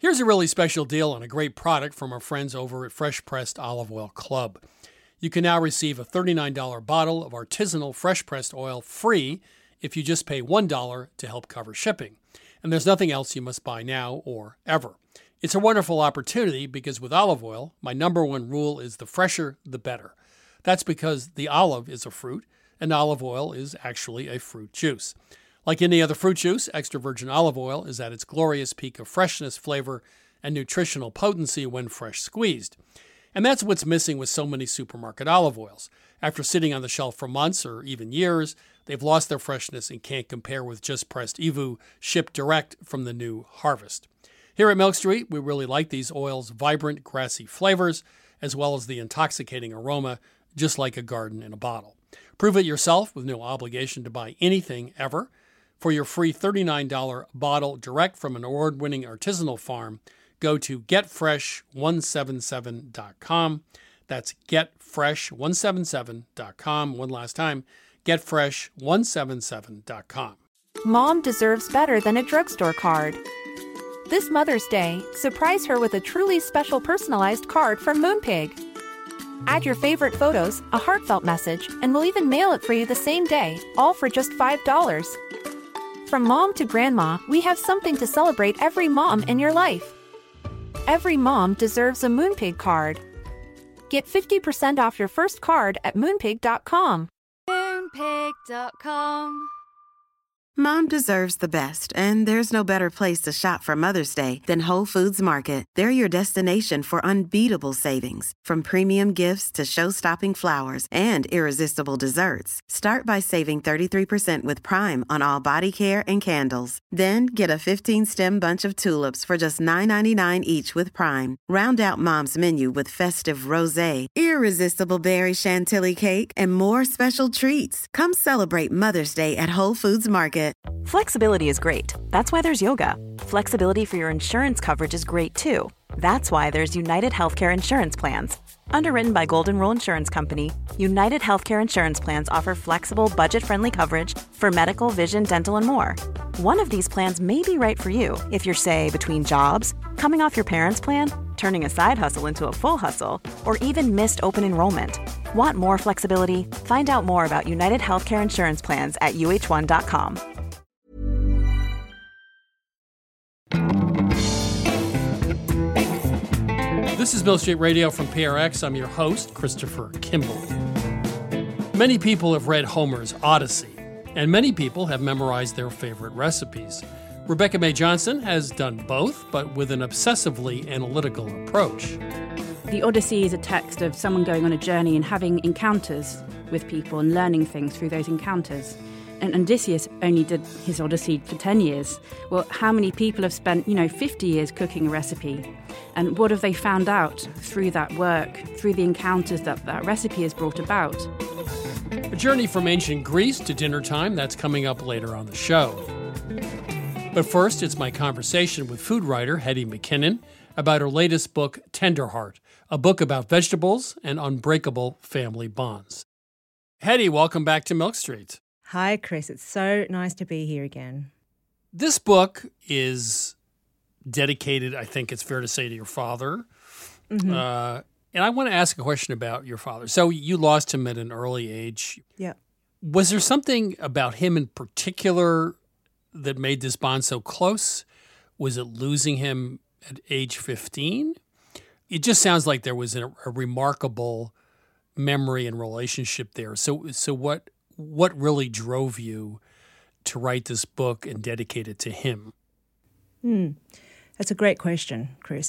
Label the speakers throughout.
Speaker 1: Here's a really special deal on a great product from our friends over at Fresh Pressed Olive Oil Club. You can now receive a $39 bottle of artisanal fresh pressed oil free if you just pay $1 to help cover shipping. And there's nothing else you must buy now or ever. It's a wonderful opportunity because with olive oil, my number one rule is the fresher, the better. That's because the olive is a fruit, and olive oil is actually a fruit juice. Like any other fruit juice, extra virgin olive oil is at its glorious peak of freshness, flavor, and nutritional potency when fresh squeezed. And that's what's missing with so many supermarket olive oils. After sitting on the shelf for months or even years, they've lost their freshness and can't compare with just pressed EVOO shipped direct from the new harvest. Here at Milk Street, we really like these oils' vibrant, grassy flavors, as well as the intoxicating aroma, just like a garden in a bottle. Prove it yourself with no obligation to buy anything ever. For your free $39 bottle direct from an award-winning artisanal farm, go to getfresh177.com. That's getfresh177.com. One last time, getfresh177.com.
Speaker 2: Mom deserves better than a drugstore card. This Mother's Day, surprise her with a truly special personalized card from Moonpig. Add your favorite photos, a heartfelt message, and we'll even mail it for you the same day, all for just $5. From mom to grandma, we have something to celebrate every mom in your life. Every mom deserves a Moonpig card. Get 50% off your first card at moonpig.com.
Speaker 3: Moonpig.com.
Speaker 4: Mom deserves the best, and there's no better place to shop for Mother's Day than Whole Foods Market. They're your destination for unbeatable savings, from premium gifts to show-stopping flowers and irresistible desserts. Start by saving 33% with Prime on all body care and candles. Then get a 15-stem bunch of tulips for just $9.99 each with Prime. Round out Mom's menu with festive rosé, irresistible berry chantilly cake, and more special treats. Come celebrate Mother's Day at Whole Foods Market.
Speaker 5: Flexibility is great. That's why there's yoga. Flexibility for your insurance coverage is great too. That's why there's United Healthcare Insurance Plans. Underwritten by Golden Rule Insurance Company, United Healthcare Insurance Plans offer flexible, budget-friendly coverage for medical, vision, dental, and more. One of these plans may be right for you if you're, say, between jobs, coming off your parents' plan, turning a side hustle into a full hustle, or even missed open enrollment. Want more flexibility? Find out more about United Healthcare Insurance Plans at uh1.com.
Speaker 1: This is Milk Street Radio from PRX. I'm your host, Christopher Kimball. Many people have read Homer's Odyssey, and many people have memorized their favorite recipes. Rebecca Mae Johnson has done both, but with an obsessively analytical approach.
Speaker 6: The Odyssey is a text of someone going on a journey and having encounters with people and learning things through those encounters. And Odysseus only did his Odyssey for 10 years. Well, how many people have spent, 50 years cooking a recipe? And what have they found out through that work, through the encounters that recipe has brought about?
Speaker 1: A journey from ancient Greece to dinner time, that's coming up later on the show. But first, it's my conversation with food writer Hetty McKinnon about her latest book, Tenderheart, a book about vegetables and unbreakable family bonds. Hetty, welcome back to Milk Street.
Speaker 7: Hi, Chris. It's so nice to be here again.
Speaker 1: This book is dedicated, I think it's fair to say, to your father. Mm-hmm. And I want to ask a question about your father. So you lost him at an early age.
Speaker 7: Yeah.
Speaker 1: Was there something about him in particular that made this bond so close? Was it losing him at age 15? It just sounds like there was a remarkable memory and relationship there. So what really drove you to write this book and dedicate it to him?
Speaker 7: That's a great question, Chris.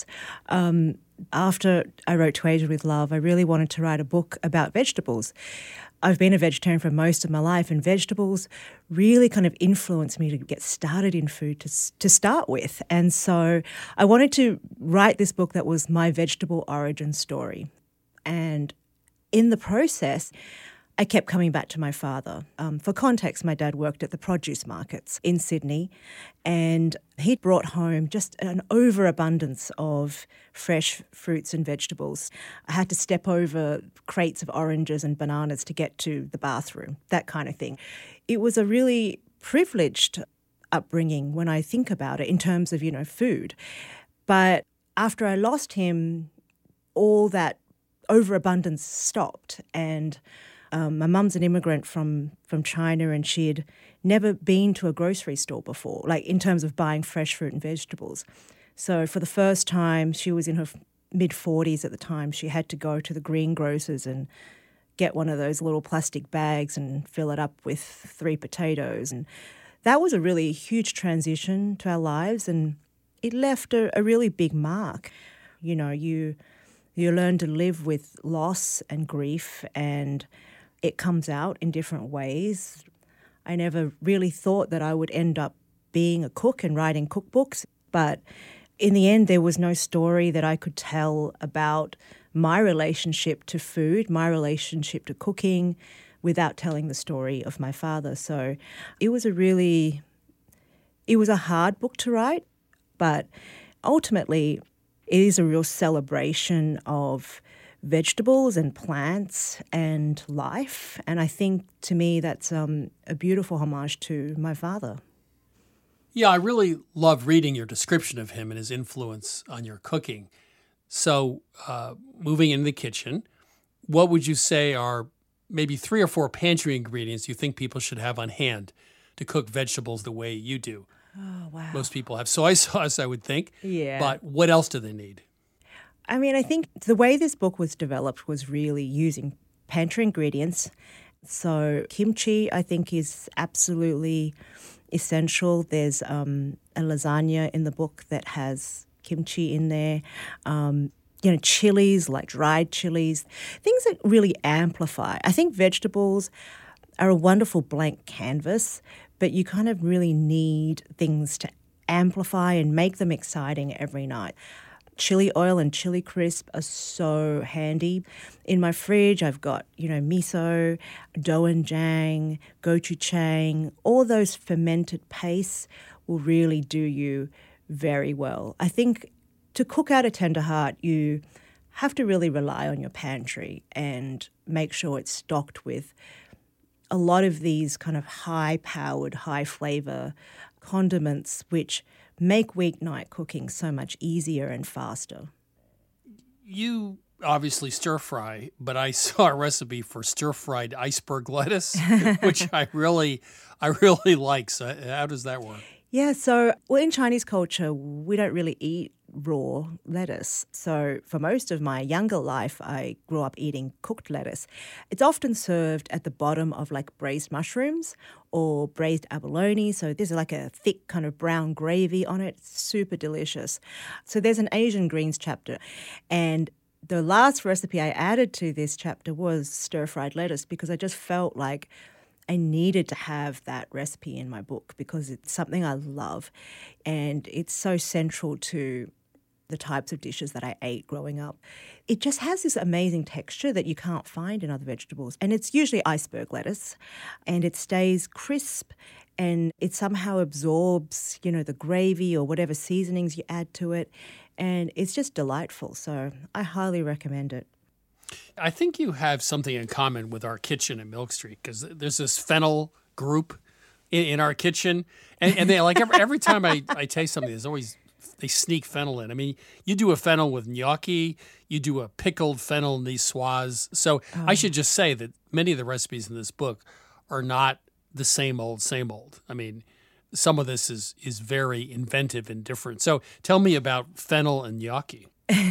Speaker 7: After I wrote To Asia with Love, I really wanted to write a book about vegetables. I've been a vegetarian for most of my life, and vegetables really kind of influenced me to get started in food to start with. And so I wanted to write this book that was my vegetable origin story. And in the process, I kept coming back to my father. For context, my dad worked at the produce markets in Sydney, and he brought home just an overabundance of fresh fruits and vegetables. I had to step over crates of oranges and bananas to get to the bathroom, that kind of thing. It was a really privileged upbringing when I think about it in terms of, food. But after I lost him, all that overabundance stopped. And my mum's an immigrant from China, and she had never been to a grocery store before, like in terms of buying fresh fruit and vegetables. So for the first time, she was in her mid-40s at the time, she had to go to the greengrocers and get one of those little plastic bags and fill it up with 3 potatoes. And that was a really huge transition to our lives, and it left a really big mark. You know, you learn to live with loss and grief, and it comes out in different ways. I never really thought that I would end up being a cook and writing cookbooks, but in the end, there was no story that I could tell about my relationship to food, my relationship to cooking, without telling the story of my father. So it was a hard book to write, but ultimately it is a real celebration of vegetables and plants and life. And I think, to me, that's a beautiful homage to my father.
Speaker 1: Yeah, I really love reading your description of him and his influence on your cooking. So moving into the kitchen, what would you say are maybe 3 or 4 pantry ingredients you think people should have on hand to cook vegetables the way you do?
Speaker 7: Oh, wow.
Speaker 1: Most people have soy sauce, I would think.
Speaker 7: Yeah.
Speaker 1: But what else do they need?
Speaker 7: I mean, I think the way this book was developed was really using pantry ingredients. So kimchi, I think, is absolutely essential. There's a lasagna in the book that has kimchi in there. Chilies, like dried chilies, things that really amplify. I think vegetables are a wonderful blank canvas, but you kind of really need things to amplify and make them exciting every night. Chili oil and chili crisp are so handy. In my fridge, I've got, miso, doenjang, gochujang. All those fermented pastes will really do you very well. I think to cook out a tender heart, you have to really rely on your pantry and make sure it's stocked with a lot of these kind of high-powered, high-flavour condiments which make weeknight cooking so much easier and faster.
Speaker 1: You obviously stir fry, but I saw a recipe for stir-fried iceberg lettuce, which I really like. So how does that work?
Speaker 7: Yeah, so in Chinese culture, we don't really eat raw lettuce. So for most of my younger life, I grew up eating cooked lettuce. It's often served at the bottom of like braised mushrooms or braised abalone. So there's like a thick kind of brown gravy on it. It's super delicious. So there's an Asian greens chapter. And the last recipe I added to this chapter was stir-fried lettuce because I just felt like I needed to have that recipe in my book because it's something I love and it's so central to the types of dishes that I ate growing up. It just has this amazing texture that you can't find in other vegetables. And it's usually iceberg lettuce and it stays crisp and it somehow absorbs, the gravy or whatever seasonings you add to it. And it's just delightful. So I highly recommend it.
Speaker 1: I think you have something in common with our kitchen at Milk Street because there's this fennel group in our kitchen. And they like every time I taste something, there's always they sneak fennel in. I mean, you do a fennel with gnocchi, you do a pickled fennel niçoise. So I should just say that many of the recipes in this book are not the same old, same old. I mean, some of this is very inventive and different. So tell me about fennel and gnocchi.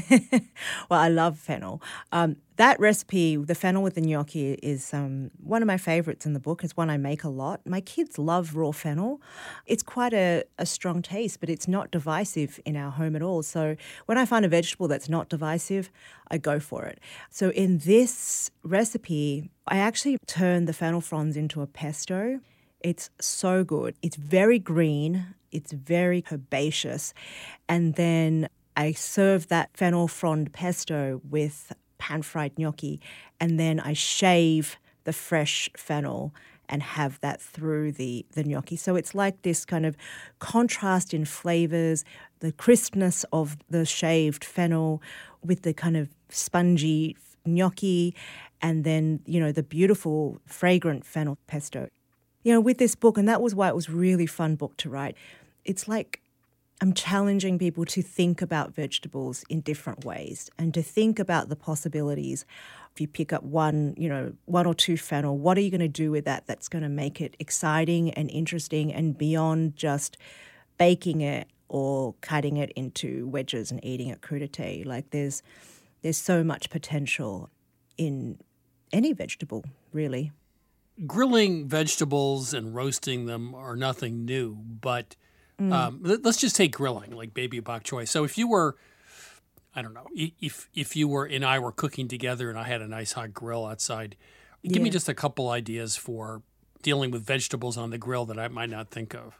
Speaker 7: Well, I love fennel. That recipe, the fennel with the gnocchi, is one of my favorites in the book. It's one I make a lot. My kids love raw fennel. It's quite a strong taste, but it's not divisive in our home at all. So when I find a vegetable that's not divisive, I go for it. So in this recipe, I actually turned the fennel fronds into a pesto. It's so good. It's very green. It's very herbaceous. And then I serve that fennel frond pesto with pan-fried gnocchi, and then I shave the fresh fennel and have that through the gnocchi. So it's like this kind of contrast in flavors, the crispness of the shaved fennel with the kind of spongy gnocchi, and then, the beautiful, fragrant fennel pesto. With this book, and that was why it was a really fun book to write, it's like I'm challenging people to think about vegetables in different ways and to think about the possibilities. If you pick up one or two fennel, what are you going to do with that that's going to make it exciting and interesting and beyond just baking it or cutting it into wedges and eating it crudité? Like there's so much potential in any vegetable, really.
Speaker 1: Grilling vegetables and roasting them are nothing new, but let's just take grilling, like baby bok choy. So if you were, I don't know, if you were and I were cooking together and I had a nice hot grill outside, give me just a couple ideas for dealing with vegetables on the grill that I might not think of.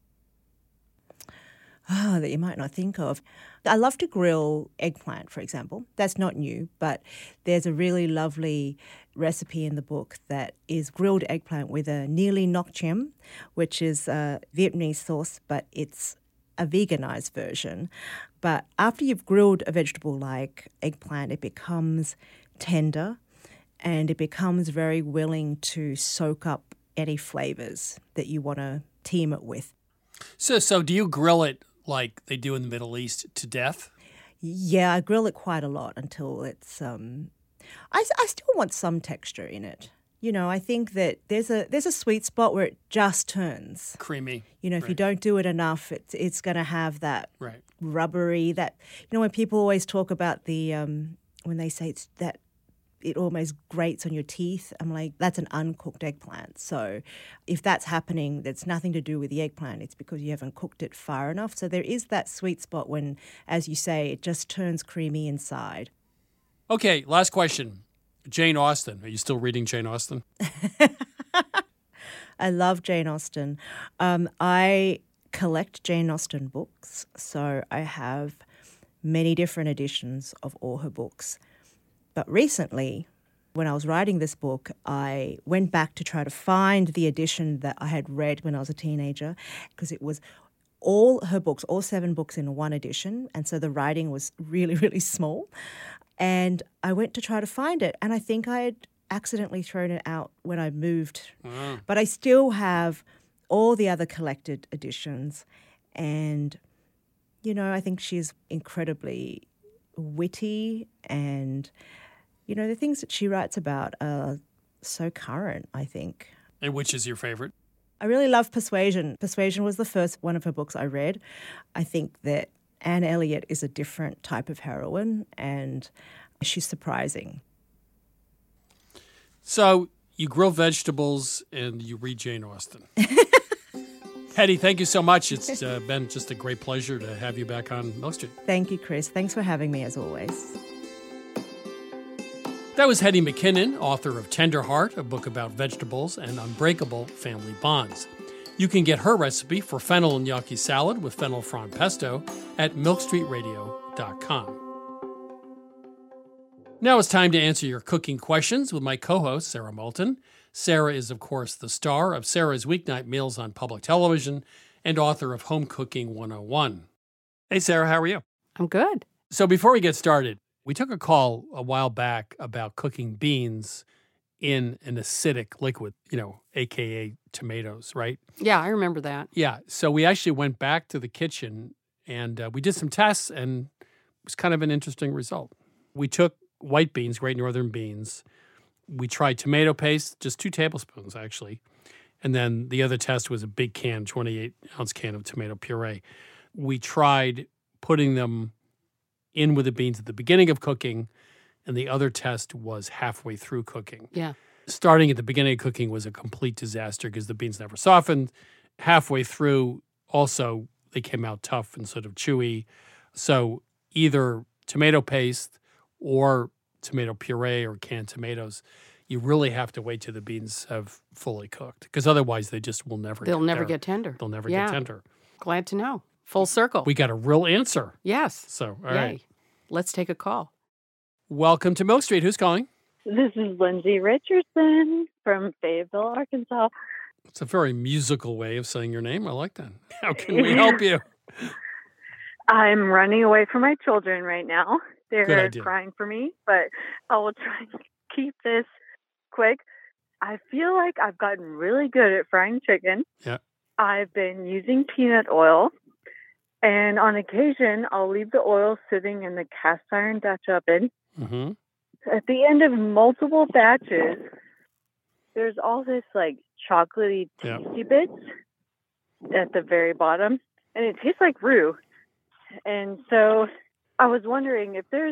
Speaker 7: That you might not think of. I love to grill eggplant, for example. That's not new, but there's a really lovely recipe in the book that is grilled eggplant with a nili nok chiem, which is a Vietnamese sauce, but it's a veganized version. But after you've grilled a vegetable like eggplant, it becomes tender and it becomes very willing to soak up any flavors that you want to team it with.
Speaker 1: So do you grill it like they do in the Middle East to death?
Speaker 7: Yeah, I grill it quite a lot until it's. I still want some texture in it. You know, I think that there's a sweet spot where it just turns
Speaker 1: creamy.
Speaker 7: You know, if you don't do it enough, it's going to have that
Speaker 1: right.
Speaker 7: rubbery. That when people always talk about the when they say it's that. It almost grates on your teeth. I'm like, that's an uncooked eggplant. So if that's happening, that's nothing to do with the eggplant. It's because you haven't cooked it far enough. So there is that sweet spot when, as you say, it just turns creamy inside.
Speaker 1: Okay, last question. Jane Austen. Are you still reading Jane Austen?
Speaker 7: I love Jane Austen. I collect Jane Austen books. So I have many different editions of all her books. But recently, when I was writing this book, I went back to try to find the edition that I had read when I was a teenager, because it was all her books, all 7 books in one edition, and so the writing was really, really small. And I went to try to find it, and I think I had accidentally thrown it out when I moved. Wow. But I still have all the other collected editions, and, I think she's incredibly witty and... the things that she writes about are so current, I think.
Speaker 1: And which is your favorite?
Speaker 7: I really love Persuasion. Persuasion was the first one of her books I read. I think that Anne Elliot is a different type of heroine, and she's surprising.
Speaker 1: So you grill vegetables and you read Jane Austen. Hetty, thank you so much. It's been just a great pleasure to have you back on Milk Street.
Speaker 7: Thank you, Chris. Thanks for having me, as always.
Speaker 1: That was Hetty McKinnon, author of Tender Heart, a book about vegetables and unbreakable family bonds. You can get her recipe for fennel and gnocchi salad with fennel frond pesto at milkstreetradio.com. Now it's time to answer your cooking questions with my co-host, Sarah Moulton. Sarah is, of course, the star of Sarah's Weeknight Meals on public television and author of Home Cooking 101. Hey, Sarah, how are you?
Speaker 3: I'm good.
Speaker 1: So before we get started, we took a call a while back about cooking beans in an acidic liquid, a.k.a. tomatoes, right?
Speaker 3: Yeah, I remember that.
Speaker 1: Yeah. So we actually went back to the kitchen and we did some tests, and it was kind of an interesting result. We took white beans, Great Northern beans. We tried tomato paste, just 2 tablespoons, actually. And then the other test was a big can, 28-ounce can of tomato puree. We tried putting them in with the beans at the beginning of cooking, and the other test was halfway through cooking.
Speaker 3: Yeah.
Speaker 1: Starting at the beginning of cooking was a complete disaster because the beans never softened. Halfway through, also, they came out tough and sort of chewy. So either tomato paste or tomato puree or canned tomatoes, you really have to wait till the beans have fully cooked, because otherwise they just will never
Speaker 3: They'll never get tender.
Speaker 1: They'll never get tender.
Speaker 3: Glad to know. Full circle.
Speaker 1: We got a real answer.
Speaker 3: Yes.
Speaker 1: So, all right.
Speaker 3: Let's take a call.
Speaker 1: Welcome to Milk Street. Who's calling?
Speaker 8: This is Lindsay Richardson from Fayetteville, Arkansas.
Speaker 1: It's a very musical way of saying your name. I like that. How can we help you?
Speaker 8: I'm running away from my children right now.
Speaker 1: Good
Speaker 8: They're
Speaker 1: idea.
Speaker 8: crying for me, but I will try and keep this quick. I feel like I've gotten really good at frying chicken.
Speaker 1: Yeah.
Speaker 8: I've been using peanut oil. And on occasion, I'll leave the oil sitting in the cast iron Dutch oven.
Speaker 1: Mm-hmm.
Speaker 8: At the end of multiple batches, there's all this like chocolatey tasty bits at the very bottom, and it tastes like roux. And so I was wondering if there's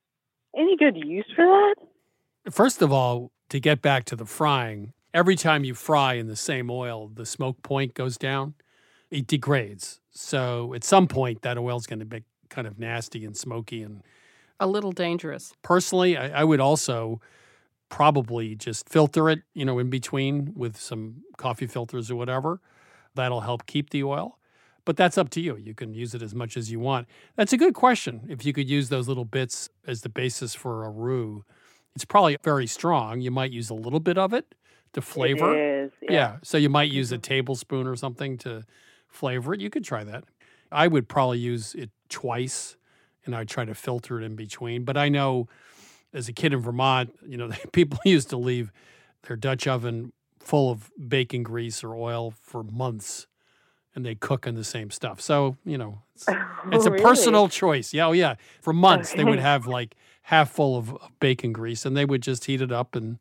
Speaker 8: any good use for that.
Speaker 1: First of all, to get back to the frying, every time you fry in the same oil, the smoke point goes down. It degrades. So at some point, that oil is going to be kind of nasty and smoky. And
Speaker 3: A little dangerous.
Speaker 1: personally, I would also probably just filter it, in between with some coffee filters or whatever. That'll help keep the oil. But that's up to you. You can use it as much as you want. That's a good question. If you could use those little bits as the basis for a roux, it's probably very strong. You might use a little bit of it to flavor.
Speaker 8: It is.
Speaker 1: Yeah. So you might use a tablespoon or something to flavor it. You could try that. I would probably use it twice, and I'd try to filter it in between. But I know as a kid in Vermont, people used to leave their Dutch oven full of bacon grease or oil for months, and they cook on the same stuff. So, it's a
Speaker 8: really?
Speaker 1: personal choice. Yeah, oh yeah. For months, they would
Speaker 8: Okay.
Speaker 1: have like half full of bacon grease, and they would just heat it up and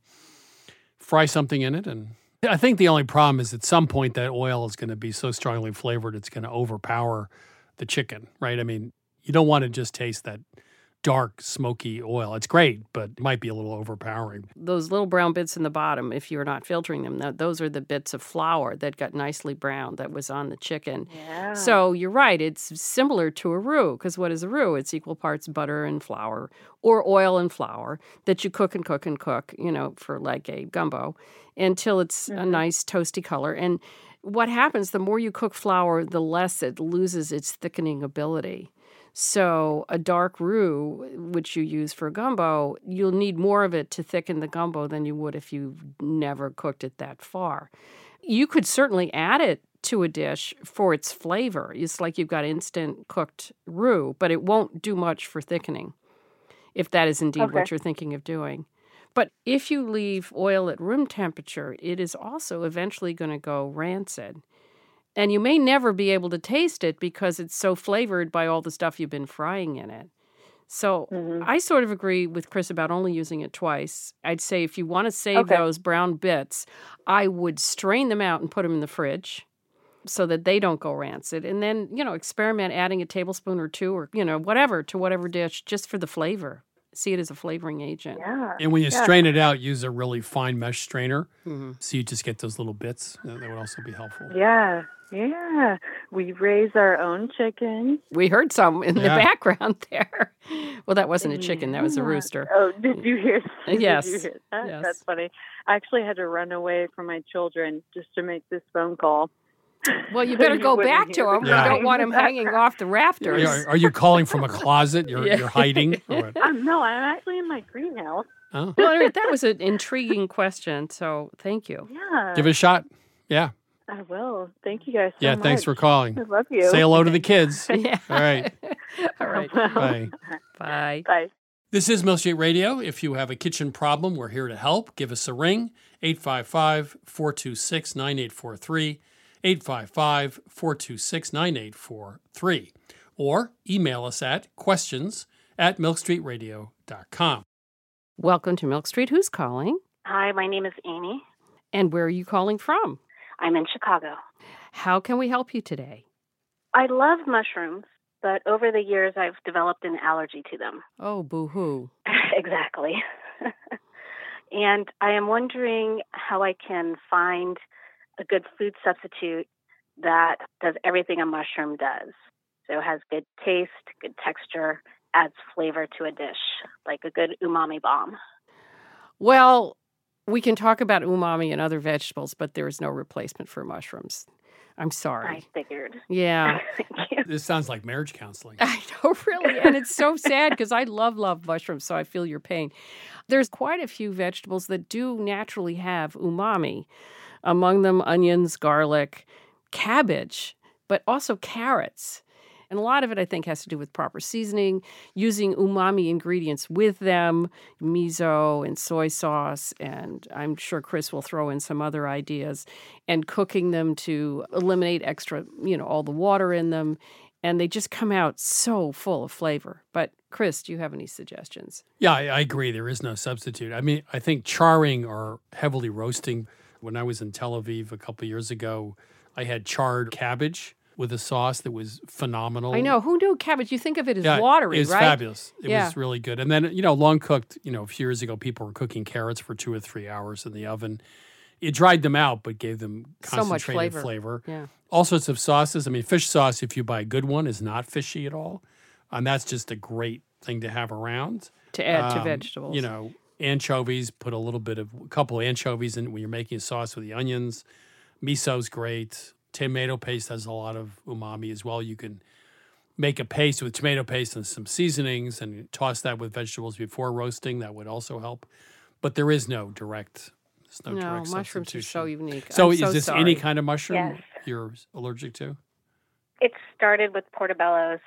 Speaker 1: fry something in it. And I think the only problem is at some point that oil is going to be so strongly flavored, it's going to overpower the chicken, right? I mean, you don't want to just taste that dark, smoky oil. It's great, but it might be a little overpowering.
Speaker 3: Those little brown bits in the bottom, if you're not filtering them, those are the bits of flour that got nicely browned that was on the chicken.
Speaker 8: Yeah.
Speaker 3: So you're right. It's similar to a roux, because what is a roux? It's equal parts butter and flour, or oil and flour that you cook and cook and cook, for like a gumbo until it's a nice toasty color. And what happens, the more you cook flour, the less it loses its thickening ability. So a dark roux, which you use for gumbo, you'll need more of it to thicken the gumbo than you would if you never cooked it that far. You could certainly add it to a dish for its flavor. It's like you've got instant cooked roux, but it won't do much for thickening, if that is indeed what you're thinking of doing. But if you leave oil at room temperature, it is also eventually going to go rancid. And you may never be able to taste it because it's so flavored by all the stuff you've been frying in it. So I sort of agree with Chris about only using it twice. I'd say if you want to save those brown bits, I would strain them out and put them in the fridge so that they don't go rancid. And then, experiment adding a tablespoon or two or, whatever to whatever dish just for the flavor. See it as a flavoring agent.
Speaker 8: Yeah.
Speaker 1: And when you strain it out, use a really fine mesh strainer. So you just get those little bits. That would also be helpful.
Speaker 8: Yeah. Yeah. We raise our own chickens.
Speaker 3: We heard some in the background there. Well, that wasn't a chicken. That was a rooster.
Speaker 8: Oh, did you hear?
Speaker 3: Yes.
Speaker 8: Did you hear that?
Speaker 3: Yes.
Speaker 8: That's funny. I actually had to run away from my children just to make this phone call.
Speaker 3: Well, you better go
Speaker 8: wouldn't
Speaker 3: back to
Speaker 8: hear
Speaker 3: him.
Speaker 8: the
Speaker 3: We
Speaker 1: Yeah.
Speaker 3: don't want him hanging off the rafters.
Speaker 1: Are you calling from a closet? You're hiding? Or what?
Speaker 8: No, I'm actually in my greenhouse.
Speaker 1: Oh.
Speaker 3: Well, anyway, that was an intriguing question, so thank you.
Speaker 8: Yeah.
Speaker 1: Give it a shot. Yeah.
Speaker 8: I will. Thank you guys so much.
Speaker 1: Thanks for calling.
Speaker 8: I love you.
Speaker 1: Say hello to the kids.
Speaker 3: Yeah.
Speaker 1: All right.
Speaker 3: All right.
Speaker 1: Bye.
Speaker 3: Bye.
Speaker 8: Bye.
Speaker 1: This is Milk Street Radio. If you have a kitchen problem, we're here to help. Give us a ring, 855-426-9843, 855-426-9843, or email us at questions@milkstreetradio.com.
Speaker 3: Welcome to Milk Street. Who's calling?
Speaker 9: Hi, my name is Amy.
Speaker 3: And where are you calling from?
Speaker 9: I'm in Chicago.
Speaker 3: How can we help you today?
Speaker 9: I love mushrooms, but over the years I've developed an allergy to them.
Speaker 3: Oh, boo-hoo.
Speaker 9: Exactly. And I am wondering how I can find a good food substitute that does everything a mushroom does. So it has good taste, good texture, adds flavor to a dish, like a good umami bomb.
Speaker 3: Well, we can talk about umami and other vegetables, but there is no replacement for mushrooms. I'm sorry.
Speaker 9: I figured.
Speaker 3: Yeah.
Speaker 9: Thank you.
Speaker 1: This sounds like marriage counseling.
Speaker 3: I know, really. And it's so sad because I love mushrooms, so I feel your pain. There's quite a few vegetables that do naturally have umami. Among them, onions, garlic, cabbage, but also carrots. And a lot of it, I think, has to do with proper seasoning, using umami ingredients with them, miso and soy sauce, and I'm sure Chris will throw in some other ideas, and cooking them to eliminate extra, all the water in them. and they just come out so full of flavor. But Chris, do you have any suggestions?
Speaker 1: Yeah, I agree. There is no substitute. I mean, I think charring or heavily roasting. When I was in Tel Aviv a couple of years ago, I had charred cabbage with a sauce that was phenomenal.
Speaker 3: I know. Who knew cabbage? You think of it as watery,
Speaker 1: it's
Speaker 3: right?
Speaker 1: Fabulous. It was really good. And then, long cooked, a few years ago, people were cooking carrots for 2 or 3 hours in the oven. It dried them out, but gave them concentrated flavor.
Speaker 3: Yeah.
Speaker 1: All sorts of sauces. I mean, fish sauce, if you buy a good one, is not fishy at all. And that's just a great thing to have around.
Speaker 3: To add to vegetables.
Speaker 1: Anchovies, put a couple of anchovies in when you're making a sauce with the onions. Miso's great. Tomato paste has a lot of umami as well. You can make a paste with tomato paste and some seasonings and toss that with vegetables before roasting. That would also help. But there is no direct
Speaker 3: mushrooms
Speaker 1: substitution.
Speaker 3: are so unique.
Speaker 1: So
Speaker 3: is
Speaker 1: this
Speaker 3: sorry.
Speaker 1: any kind of mushroom
Speaker 9: Yes.
Speaker 1: you're allergic to?
Speaker 9: It started with portobellos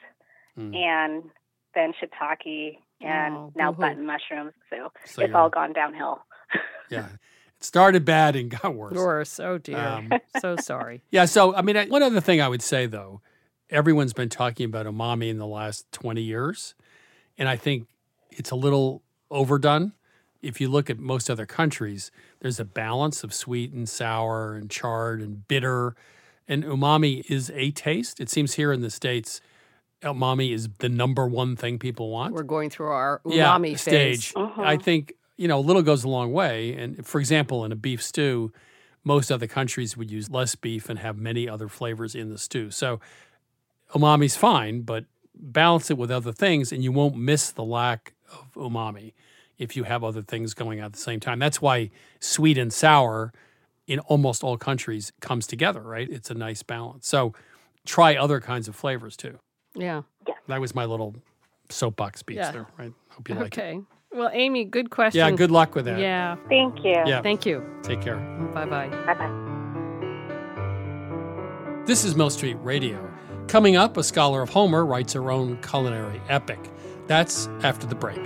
Speaker 9: and then shiitake and now button mushrooms. So it's all gone downhill.
Speaker 1: Yeah. It started bad and got worse.
Speaker 3: Worse. Oh, dear. So sorry.
Speaker 1: Yeah. So, I mean, one other thing I would say, though, everyone's been talking about umami in the last 20 years. And I think it's a little overdone. If you look at most other countries, there's a balance of sweet and sour and charred and bitter. And umami is a taste. It seems here in the States, umami is the number one thing people want.
Speaker 3: We're going through our umami
Speaker 1: stage.
Speaker 3: Uh-huh.
Speaker 1: I think, a little goes a long way. And for example, in a beef stew, most other countries would use less beef and have many other flavors in the stew. So umami's fine, but balance it with other things and you won't miss the lack of umami if you have other things going on at the same time. That's why sweet and sour in almost all countries comes together, right? It's a nice balance. So try other kinds of flavors too.
Speaker 3: Yeah.
Speaker 1: That was my little soapbox speech there, right? Hope you like it.
Speaker 3: Okay. Well, Amy, good question.
Speaker 1: Yeah, good luck with that.
Speaker 3: Yeah.
Speaker 9: Thank you.
Speaker 1: Yeah.
Speaker 3: Thank you.
Speaker 1: Take care.
Speaker 3: Bye-bye.
Speaker 9: Bye-bye.
Speaker 1: This is Mill Street Radio. Coming up, a scholar of Homer writes her own culinary epic. That's after the break.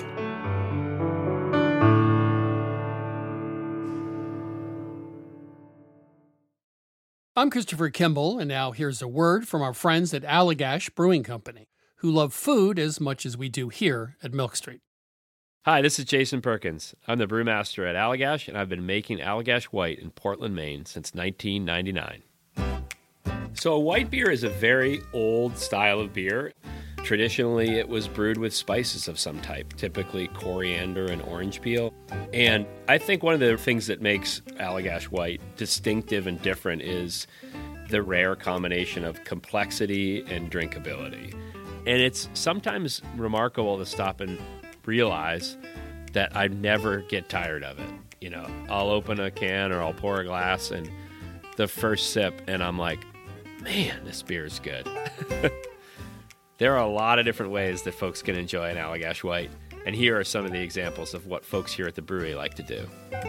Speaker 1: I'm Christopher Kimball, and now here's a word from our friends at Allagash Brewing Company, who love food as much as we do here at Milk Street.
Speaker 10: Hi, this is Jason Perkins. I'm the brewmaster at Allagash, and I've been making Allagash White in Portland, Maine since 1999. So a white beer is a very old style of beer. Traditionally, it was brewed with spices of some type, typically coriander and orange peel. And I think one of the things that makes Allagash White distinctive and different is the rare combination of complexity and drinkability. And it's sometimes remarkable to stop and realize that I never get tired of it. I'll open a can or I'll pour a glass and the first sip and I'm like, man, this beer is good. There are a lot of different ways that folks can enjoy an Allagash White, and here are some of the examples of what folks here at the brewery like to do.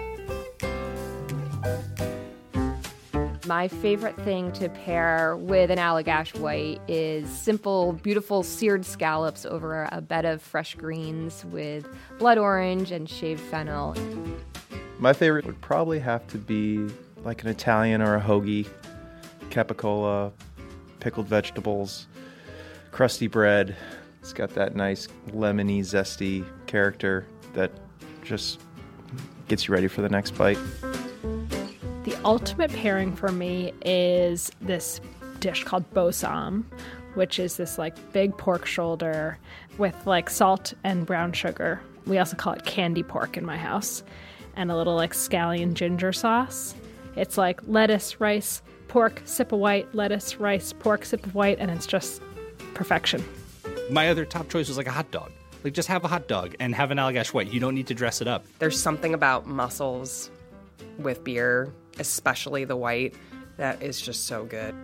Speaker 11: My favorite thing to pair with an Allagash White is simple, beautiful seared scallops over a bed of fresh greens with blood orange and shaved fennel.
Speaker 12: My favorite would probably have to be like an Italian or a hoagie, capicola, pickled vegetables, crusty bread. It's got that nice lemony, zesty character that just gets you ready for the next bite.
Speaker 13: The ultimate pairing for me is this dish called bossam, which is this big pork shoulder with salt and brown sugar. We also call it candy pork in my house, and a little scallion ginger sauce. It's lettuce, rice, pork, sip of white, lettuce, rice, pork, sip of white, and it's just perfection.
Speaker 14: My other top choice was a hot dog. Just have a hot dog and have an Allagash White. You don't need to dress it up.
Speaker 15: There's something about mussels with beer, especially the white, that is just so good.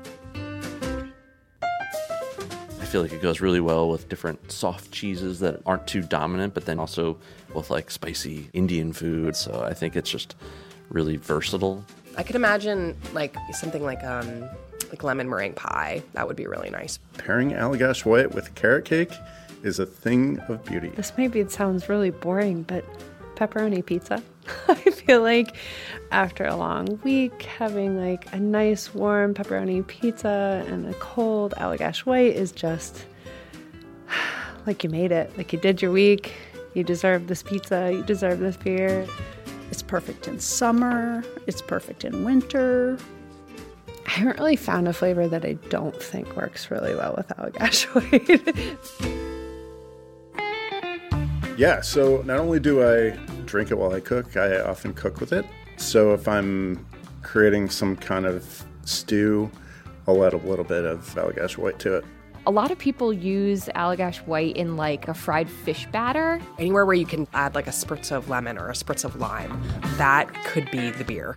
Speaker 16: I feel like it goes really well with different soft cheeses that aren't too dominant, but then also with spicy Indian food. So I think it's just really versatile.
Speaker 15: I could imagine something like lemon meringue pie. That would be really nice.
Speaker 17: Pairing Allagash White with carrot cake is a thing of beauty.
Speaker 18: This maybe sounds really boring, but pepperoni pizza. I feel like after a long week, having like a nice warm pepperoni pizza and a cold Allagash White is just like you made it. Like you did your week. You deserve this pizza. You deserve this beer.
Speaker 19: It's perfect in summer. It's perfect in winter.
Speaker 18: I haven't really found a flavor that I don't think works really well with Allagash White.
Speaker 17: Yeah, so not only do I drink it while I cook, I often cook with it. So if I'm creating some kind of stew, I'll add a little bit of Allagash White to it.
Speaker 11: A lot of people use Allagash White in like a fried fish batter.
Speaker 15: Anywhere where you can add like a spritz of lemon or a spritz of lime, that could be the beer.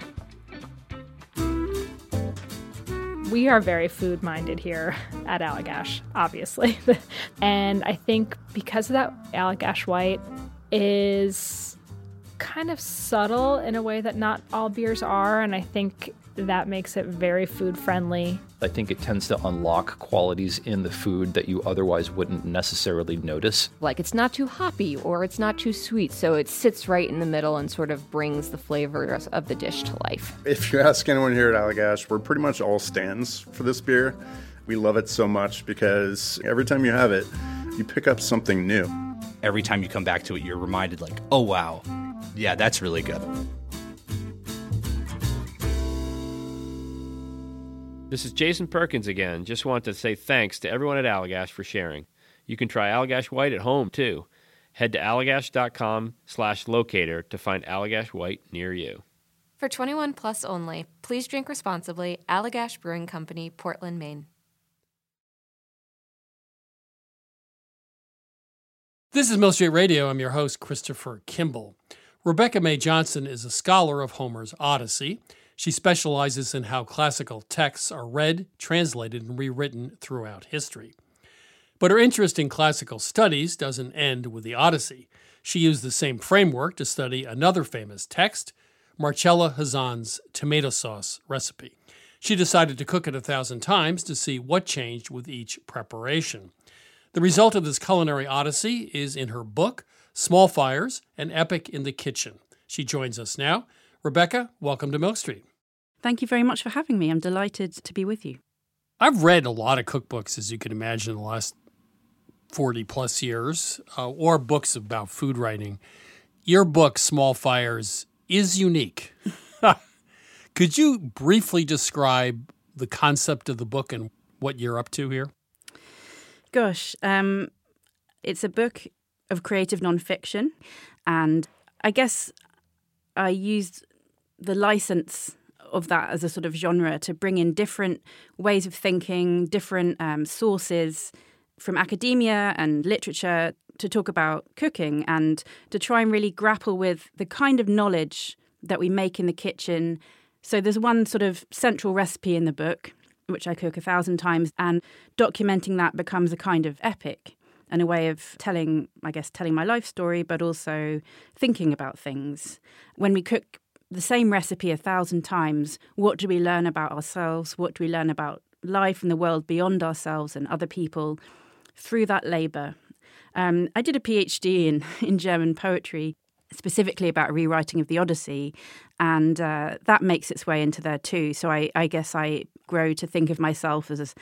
Speaker 13: We are very food-minded here at Allagash, obviously. And I think because of that, Allagash White is kind of subtle in a way that not all beers are, and I think that makes it very food-friendly.
Speaker 20: I think it tends to unlock qualities in the food that you otherwise wouldn't necessarily notice.
Speaker 11: Like it's not too hoppy or it's not too sweet, so it sits right in the middle and sort of brings the flavors of the dish to life.
Speaker 17: If you ask anyone here at Allagash, we're pretty much all stands for this beer. We love it so much because every time you have it, you pick up something new.
Speaker 14: Every time you come back to it, you're reminded like, oh wow, yeah, that's really good.
Speaker 10: This is Jason Perkins again. Just want to say thanks to everyone at Allagash for sharing. You can try Allagash White at home, too. Head to allagash.com/locator to find Allagash White near you.
Speaker 11: For 21 plus only, please drink responsibly. Allagash Brewing Company, Portland, Maine.
Speaker 1: This is Milk Street Radio. I'm your host, Christopher Kimball. Rebecca Mae Johnson is a scholar of Homer's Odyssey. She specializes in how classical texts are read, translated, and rewritten throughout history. But her interest in classical studies doesn't end with the Odyssey. She used the same framework to study another famous text, Marcella Hazan's tomato sauce recipe. She decided to cook it 1,000 times to see what changed with each preparation. The result of this culinary odyssey is in her book, Small Fires, An Epic in the Kitchen. She joins us now. Rebecca, welcome to Milk Street.
Speaker 6: Thank you very much for having me. I'm delighted to be with you.
Speaker 1: I've read a lot of cookbooks, as you can imagine, in the last 40 plus years, or books about food writing. Your book, Small Fires, is unique. Could you briefly describe the concept of the book and what you're up to here?
Speaker 6: Gosh, it's a book of creative nonfiction, and I guess I used the license of that as a sort of genre to bring in different ways of thinking, different sources from academia and literature to talk about cooking and to try and really grapple with the kind of knowledge that we make in the kitchen. So there's one sort of central recipe in the book, which I cook 1,000 times, and documenting that becomes a kind of epic and a way of telling my life story, but also thinking about things. When we cook the same recipe 1,000 times, what do we learn about ourselves? What do we learn about life and the world beyond ourselves and other people through that labour? I did a PhD in German poetry, specifically about rewriting of the Odyssey, and that makes its way into there too. So I guess I grow to think of myself as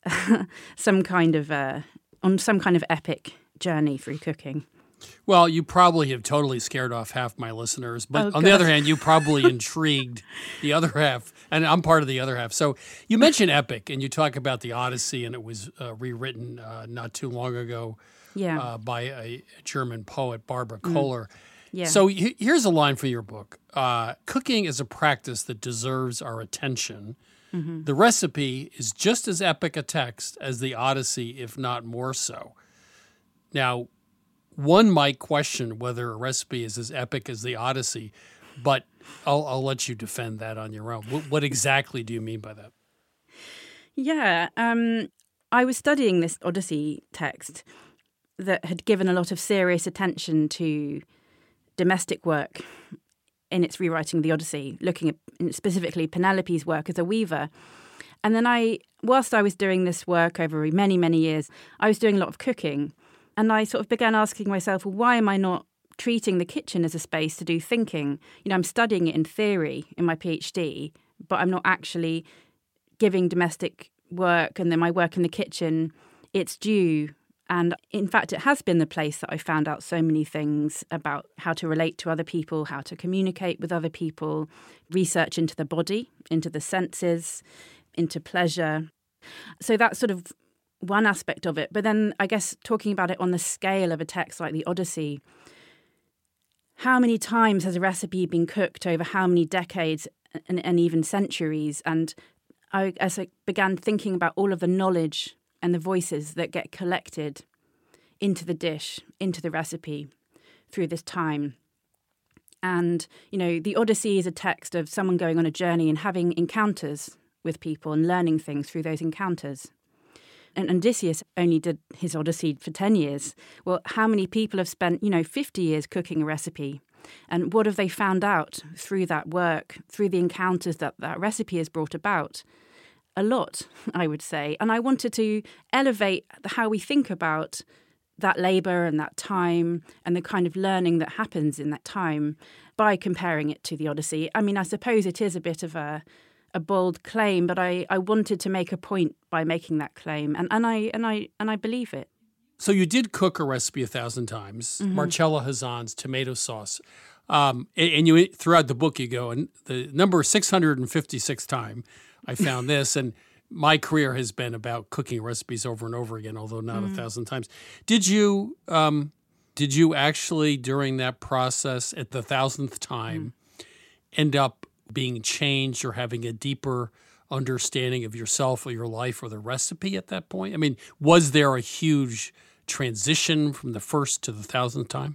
Speaker 6: some kind of on some kind of epic journey through cooking.
Speaker 1: Well, you probably have totally scared off half my listeners, but on the other hand, you probably intrigued the other half, and I'm part of the other half. So you mentioned epic, and you talk about the Odyssey, and it was rewritten not too long ago by a German poet, Barbara Kohler.
Speaker 6: Yeah.
Speaker 1: So here's a line for your book. Cooking is a practice that deserves our attention.
Speaker 6: Mm-hmm.
Speaker 1: The recipe is just as epic a text as the Odyssey, if not more so. Now, one might question whether a recipe is as epic as the Odyssey, but I'll let you defend that on your own. What exactly do you mean by that?
Speaker 6: Yeah, I was studying this Odyssey text that had given a lot of serious attention to domestic work in its rewriting of the Odyssey, looking at specifically Penelope's work as a weaver. And then whilst I was doing this work over many, many years, I was doing a lot of cooking. And I sort of began asking myself, well, why am I not treating the kitchen as a space to do thinking. I'm studying it in theory in my PhD, but I'm not actually giving domestic work and then my work in the kitchen its due. And in fact, it has been the place that I found out so many things about how to relate to other people, how to communicate with other people, research into the body, into the senses, into pleasure. So that's sort of one aspect of it. But then I guess talking about it on the scale of a text like the Odyssey, how many times has a recipe been cooked over how many decades and even centuries? And as I began thinking about all of the knowledge and the voices that get collected into the dish, into the recipe through this time. And, the Odyssey is a text of someone going on a journey and having encounters with people and learning things through those encounters. And Odysseus only did his Odyssey for 10 years. Well, how many people have spent, 50 years cooking a recipe? And what have they found out through that work, through the encounters that recipe has brought about? A lot, I would say. And I wanted to elevate how we think about that labour and that time and the kind of learning that happens in that time by comparing it to the Odyssey. I mean, I suppose it is a bit of a bold claim, but I wanted to make a point by making that claim, and I believe it.
Speaker 1: So you did cook a recipe 1,000 times, Marcella Hazan's tomato sauce. And you throughout the book you go, and the number 656 time I found this, and my career has been about cooking recipes over and over again, although not 1,000 times. Did you actually, during that process at the 1,000th time, end up being changed or having a deeper understanding of yourself or your life or the recipe at that point? I mean, was there a huge transition from the first to the 1,000th time?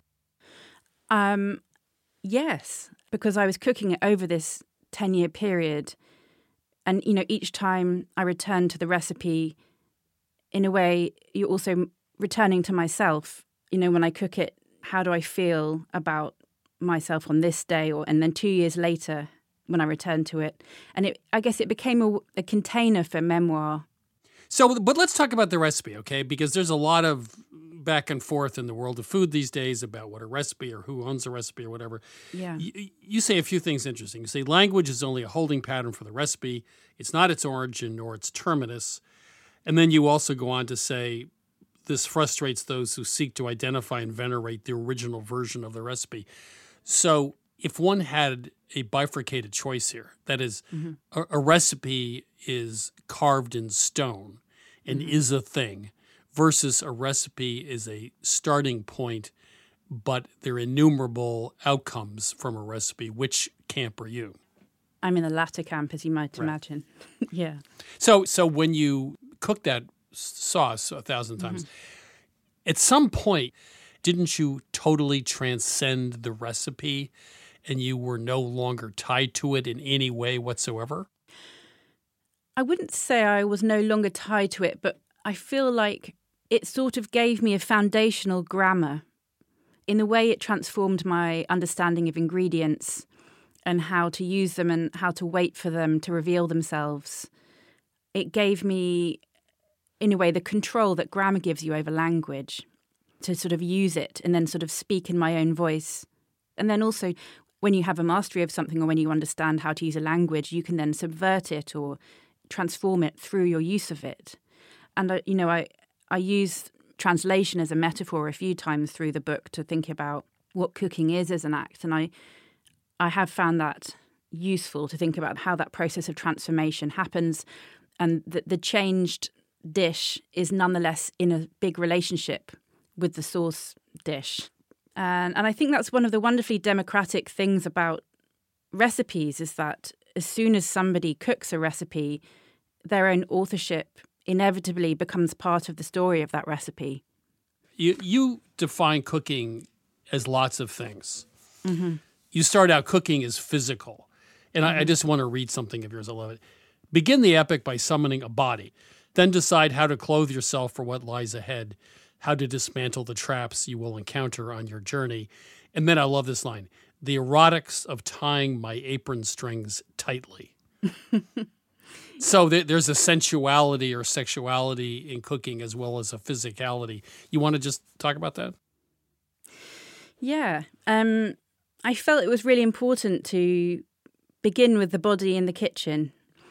Speaker 6: Yes, because I was cooking it over this 10-year period. And, each time I returned to the recipe, in a way, you're also returning to myself. When I cook it, how do I feel about myself on this day? And then 2 years later, when I returned to it. And I guess it became a container for memoir.
Speaker 1: So, but let's talk about the recipe, okay? Because there's a lot of back and forth in the world of food these days about what a recipe or who owns a recipe or whatever.
Speaker 6: Yeah.
Speaker 1: You say a few things interesting. You say language is only a holding pattern for the recipe. It's not its origin nor its terminus. And then you also go on to say this frustrates those who seek to identify and venerate the original version of the recipe. So if one had a bifurcated choice here, that is, a recipe is carved in stone and is a thing, versus a recipe is a starting point, but there are innumerable outcomes from a recipe. Which camp are you?
Speaker 6: I'm in the latter camp, as you might imagine. Yeah.
Speaker 1: So when you cook that sauce 1,000 times, at some point, didn't you totally transcend the recipe and you were no longer tied to it in any way whatsoever?
Speaker 6: I wouldn't say I was no longer tied to it, but I feel like it sort of gave me a foundational grammar in the way it transformed my understanding of ingredients and how to use them and how to wait for them to reveal themselves. It gave me, in a way, the control that grammar gives you over language, to sort of use it and then sort of speak in my own voice. And then also, when you have a mastery of something or when you understand how to use a language, you can then subvert it or transform it through your use of it. And, I use translation as a metaphor a few times through the book to think about what cooking is as an act. And I have found that useful to think about how that process of transformation happens, and that the changed dish is nonetheless in a big relationship with the source dish. And I think that's one of the wonderfully democratic things about recipes, is that as soon as somebody cooks a recipe, their own authorship inevitably becomes part of the story of that recipe.
Speaker 1: You define cooking as lots of things. You start out cooking as physical. And I just want to read something of yours. I love it. Begin the epic by summoning a body. Then decide how to clothe yourself for what lies ahead, how to dismantle the traps you will encounter on your journey. And then I love this line, the erotics of tying my apron strings tightly. So there's a sensuality or sexuality in cooking as well as a physicality. You want to just talk about that?
Speaker 6: Yeah. I felt it was really important to begin with the body in the kitchen.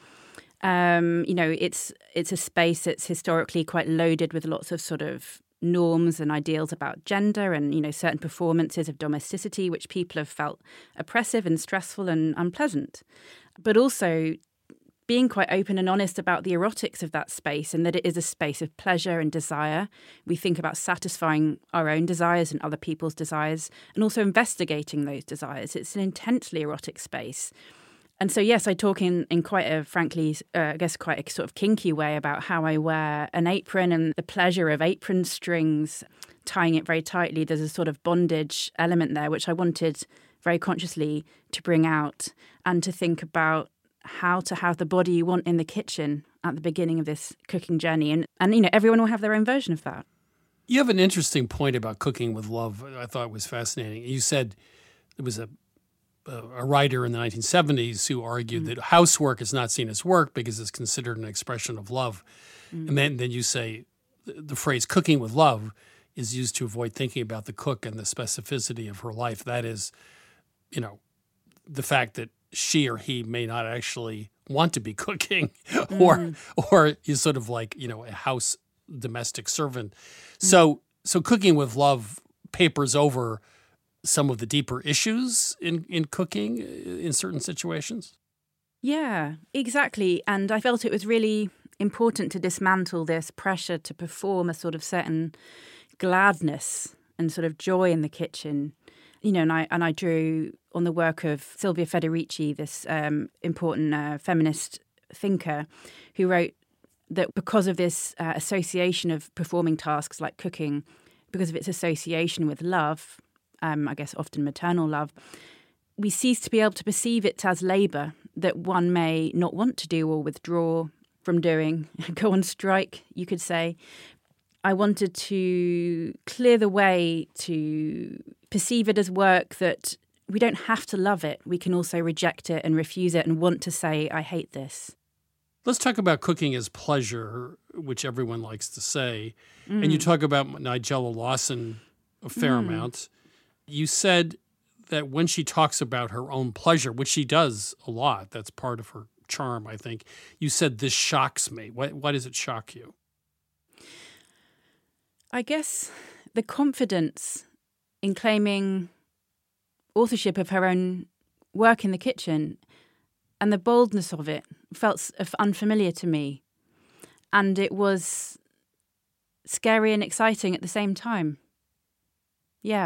Speaker 6: It's a space that's historically quite loaded with lots of sort of norms and ideals about gender and, certain performances of domesticity, which people have felt oppressive and stressful and unpleasant. But also being quite open and honest about the erotics of that space and that it is a space of pleasure and desire. We think about satisfying our own desires and other people's desires and also investigating those desires. It's an intensely erotic space. And so, yes, I talk in quite a, frankly, quite a sort of kinky way about how I wear an apron and the pleasure of apron strings, tying it very tightly. There's a sort of bondage element there, which I wanted very consciously to bring out and to think about how to have the body you want in the kitchen at the beginning of this cooking journey. And everyone will have their own version of that.
Speaker 1: You have an interesting point about cooking with love. I thought was fascinating. You said there was a writer in the 1970s who argued that housework is not seen as work because it's considered an expression of love. And then you say the phrase cooking with love is used to avoid thinking about the cook and the specificity of her life. That is, the fact that she or he may not actually want to be cooking or is sort of like, a house domestic servant. So cooking with love papers over some of the deeper issues in cooking in certain situations?
Speaker 6: Yeah, exactly. And I felt it was really important to dismantle this pressure to perform a sort of certain gladness and sort of joy in the kitchen. And I drew on the work of Silvia Federici, this important feminist thinker, who wrote that because of this association of performing tasks like cooking, because of its association with love, I guess often maternal love, we cease to be able to perceive it as labour that one may not want to do or withdraw from doing, go on strike, you could say. I wanted to clear the way to perceive it as work that we don't have to love it. We can also reject it and refuse it and want to say, I hate this.
Speaker 1: Let's talk about cooking as pleasure, which everyone likes to say. And you talk about Nigella Lawson a fair amount. You said that when she talks about her own pleasure, which she does a lot, that's part of her charm, I think, you said, this shocks me. Why does it shock you?
Speaker 6: I guess the confidence in claiming authorship of her own work in the kitchen and the boldness of it felt unfamiliar to me. And it was scary and exciting at the same time. Yeah.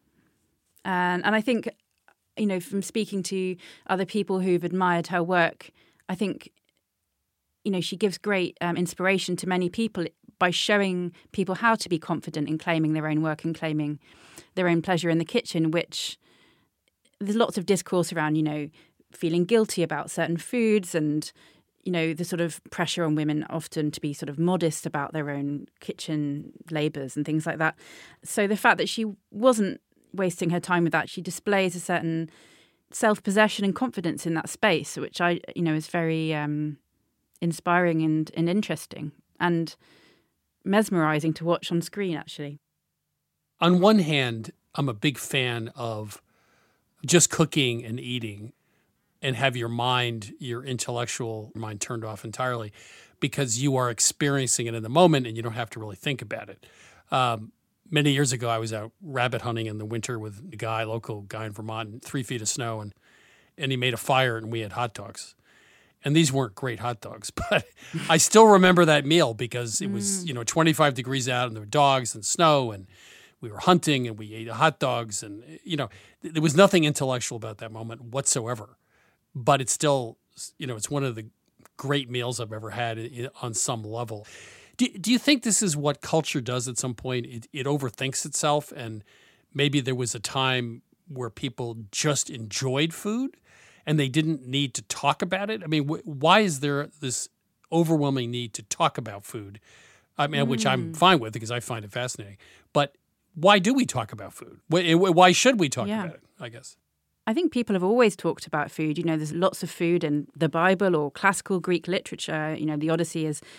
Speaker 6: And I think, from speaking to other people who've admired her work, I think, she gives great inspiration to many people by showing people how to be confident in claiming their own work and claiming their own pleasure in the kitchen, which there's lots of discourse around, feeling guilty about certain foods and, the sort of pressure on women often to be sort of modest about their own kitchen labours and things like that. So the fact that she wasn't wasting her time with that, she displays a certain self-possession and confidence in that space, which is very inspiring and interesting and mesmerizing to watch on screen, actually.
Speaker 1: On one hand, I'm a big fan of just cooking and eating and have your intellectual mind turned off entirely because you are experiencing it in the moment and you don't have to really think about it. Many years ago, I was out rabbit hunting in the winter with a local guy in Vermont, in 3 feet of snow, and he made a fire and we had hot dogs. And these weren't great hot dogs, but I still remember that meal because it was, 25 degrees out and there were dogs and snow and we were hunting and we ate hot dogs and, there was nothing intellectual about that moment whatsoever. But it's still, it's one of the great meals I've ever had on some level. Do you think this is what culture does at some point? It overthinks itself, and maybe there was a time where people just enjoyed food and they didn't need to talk about it? I mean, why is there this overwhelming need to talk about food? I mean, which I'm fine with because I find it fascinating. But why do we talk about food? Why should we talk about it, I guess?
Speaker 6: I think people have always talked about food. There's lots of food in the Bible or classical Greek literature. The Odyssey is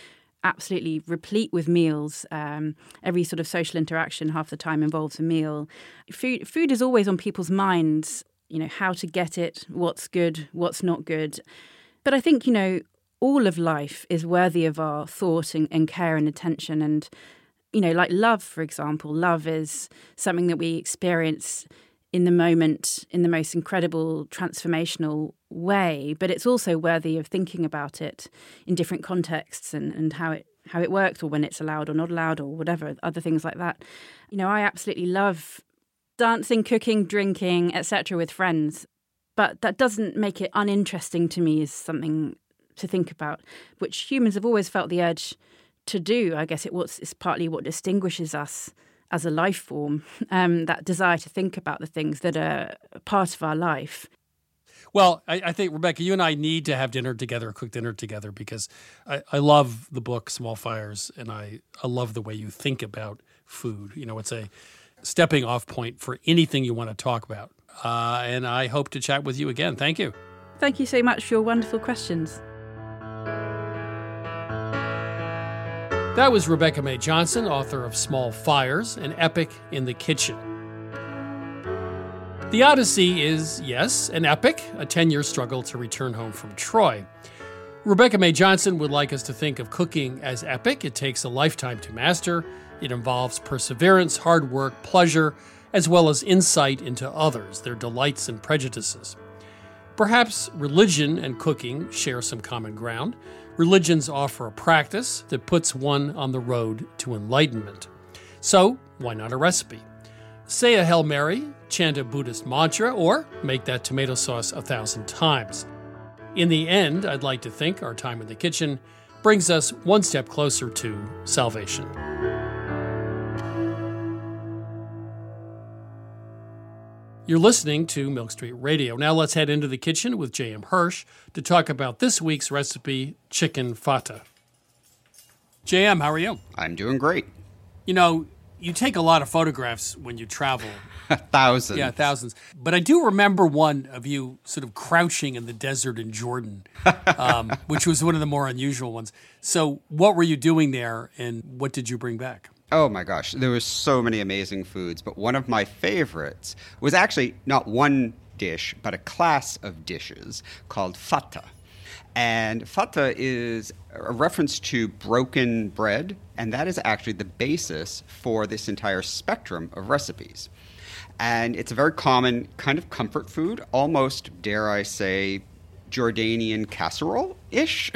Speaker 6: absolutely replete with meals. Every sort of social interaction half the time involves a meal. Food is always on people's minds, how to get it, what's good, what's not good. But I think, all of life is worthy of our thought and care and attention. And, like love, for example, love is something that we experience in the moment in the most incredible transformational way, but it's also worthy of thinking about it in different contexts and how it works, or when it's allowed or not allowed, or whatever, other things like that. I absolutely love dancing, cooking, drinking, etc. with friends, but that doesn't make it uninteresting to me as something to think about, which humans have always felt the urge to do. I guess it's partly what distinguishes us as a life form, that desire to think about the things that are part of our life.
Speaker 1: Well, I think, Rebecca, you and I need to have dinner together, cook dinner together, because I love the book Small Fires, and I love the way you think about food. It's a stepping off point for anything you want to talk about. And I hope to chat with you again. Thank you.
Speaker 6: Thank you so much for your wonderful questions.
Speaker 1: That was Rebecca Mae Johnson, author of Small Fires, an epic in the kitchen. The Odyssey is, yes, an epic, a 10-year struggle to return home from Troy. Rebecca Mae Johnson would like us to think of cooking as epic. It takes a lifetime to master. It involves perseverance, hard work, pleasure, as well as insight into others, their delights and prejudices. Perhaps religion and cooking share some common ground. Religions offer a practice that puts one on the road to enlightenment. So, why not a recipe? Say a Hail Mary, chant a Buddhist mantra, or make that tomato sauce 1,000 times. In the end, I'd like to think our time in the kitchen brings us one step closer to salvation. You're listening to Milk Street Radio. Now let's head into the kitchen with J.M. Hirsch to talk about this week's recipe, chicken fata. J.M., how are you?
Speaker 21: I'm doing great.
Speaker 1: You take a lot of photographs when you travel.
Speaker 21: Thousands.
Speaker 1: Yeah, thousands. But I do remember one of you sort of crouching in the desert in Jordan, which was one of the more unusual ones. So what were you doing there, and what did you bring back?
Speaker 21: Oh my gosh, there was so many amazing foods, but one of my favorites was actually not one dish, but a class of dishes called fata. And fata is a reference to broken bread, and that is actually the basis for this entire spectrum of recipes. And it's a very common kind of comfort food, almost, dare I say, Jordanian casserole-ish,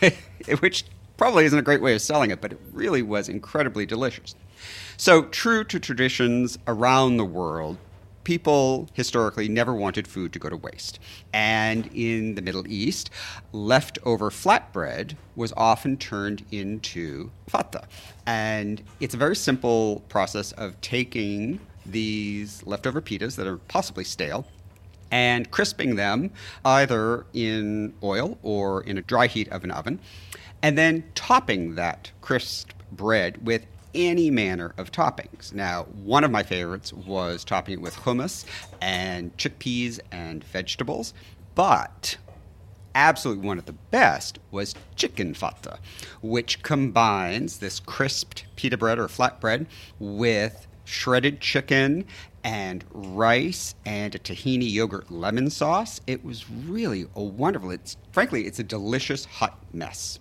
Speaker 21: which probably isn't a great way of selling it, but it really was incredibly delicious. So, true to traditions around the world, people historically never wanted food to go to waste. And in the Middle East, leftover flatbread was often turned into fata. And it's a very simple process of taking these leftover pitas that are possibly stale and crisping them either in oil or in a dry heat of an oven, and then topping that crisp bread with any manner of toppings. Now, one of my favorites was topping it with hummus and chickpeas and vegetables, but absolutely one of the best was chicken fata, which combines this crisped pita bread or flatbread with shredded chicken and rice and a tahini yogurt lemon sauce. It was really a wonderful, frankly, it's a delicious hot mess.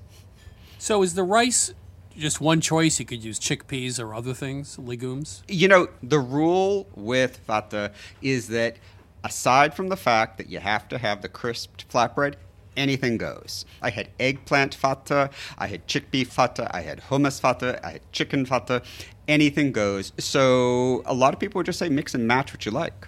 Speaker 1: So is the rice just one choice? You could use chickpeas or other things, legumes?
Speaker 21: The rule with fata is that aside from the fact that you have to have the crisped flatbread, anything goes. I had eggplant fata, I had chickpea fata, I had hummus fata, I had chicken fata. Anything goes. So a lot of people would just say mix and match what you like.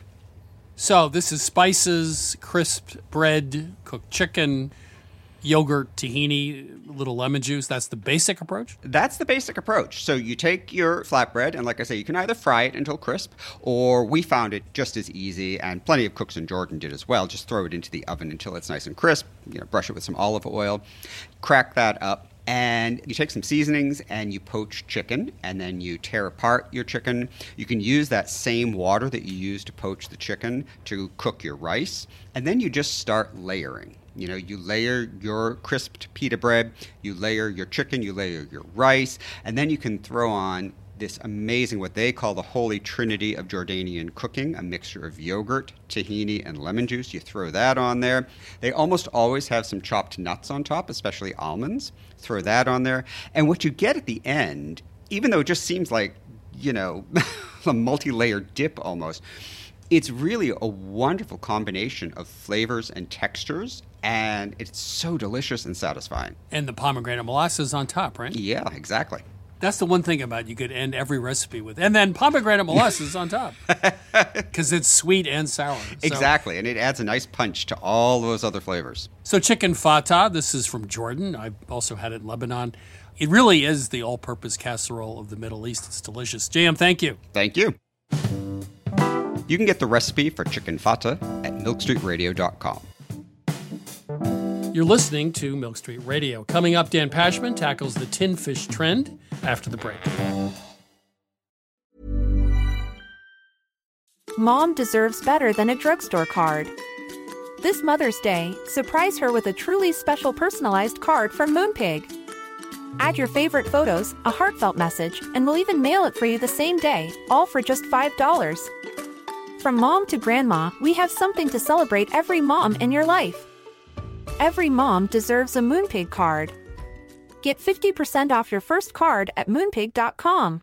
Speaker 1: So this is spices, crisped bread, cooked chicken, yogurt, tahini, little lemon juice. That's the basic approach?
Speaker 21: That's the basic approach. So you take your flatbread, and like I say, you can either fry it until crisp, or we found it just as easy, and plenty of cooks in Jordan did as well. Just throw it into the oven until it's nice and crisp. Brush it with some olive oil, crack that up, and you take some seasonings and you poach chicken, and then you tear apart your chicken. You can use that same water that you use to poach the chicken to cook your rice, and then you just start layering. You know, you layer your crisped pita bread, you layer your chicken, you layer your rice, and then you can throw on this amazing, what they call the holy trinity of Jordanian cooking, a mixture of yogurt, tahini, and lemon juice. You throw that on there. They almost always have some chopped nuts on top, especially almonds. Throw that on there. And what you get at the end, even though it just seems like, you know, a multi-layered dip almost, it's really a wonderful combination of flavors and textures, and it's so delicious and satisfying.
Speaker 1: And the pomegranate molasses on top, right?
Speaker 21: Yeah, exactly.
Speaker 1: That's the one thing about you could end every recipe with. And then pomegranate molasses on top. Because it's sweet and sour.
Speaker 21: Exactly, and it adds a nice punch to all those other flavors.
Speaker 1: So chicken fatah, this is from Jordan. I've also had it in Lebanon. It really is the all-purpose casserole of the Middle East. It's delicious. JM, thank you.
Speaker 21: Thank you. You can get the recipe for chicken fatah at milkstreetradio.com.
Speaker 1: You're listening to Milk Street Radio. Coming up, Dan Pashman tackles the tin fish trend after the break.
Speaker 2: Mom deserves better than a drugstore card. This Mother's Day, surprise her with a truly special personalized card from Moonpig. Add your favorite photos, a heartfelt message, and we'll even mail it for you the same day, all for just $5. From mom to grandma, we have something to celebrate every mom in your life. Every mom deserves a Moonpig card. Get 50% off your first card at moonpig.com.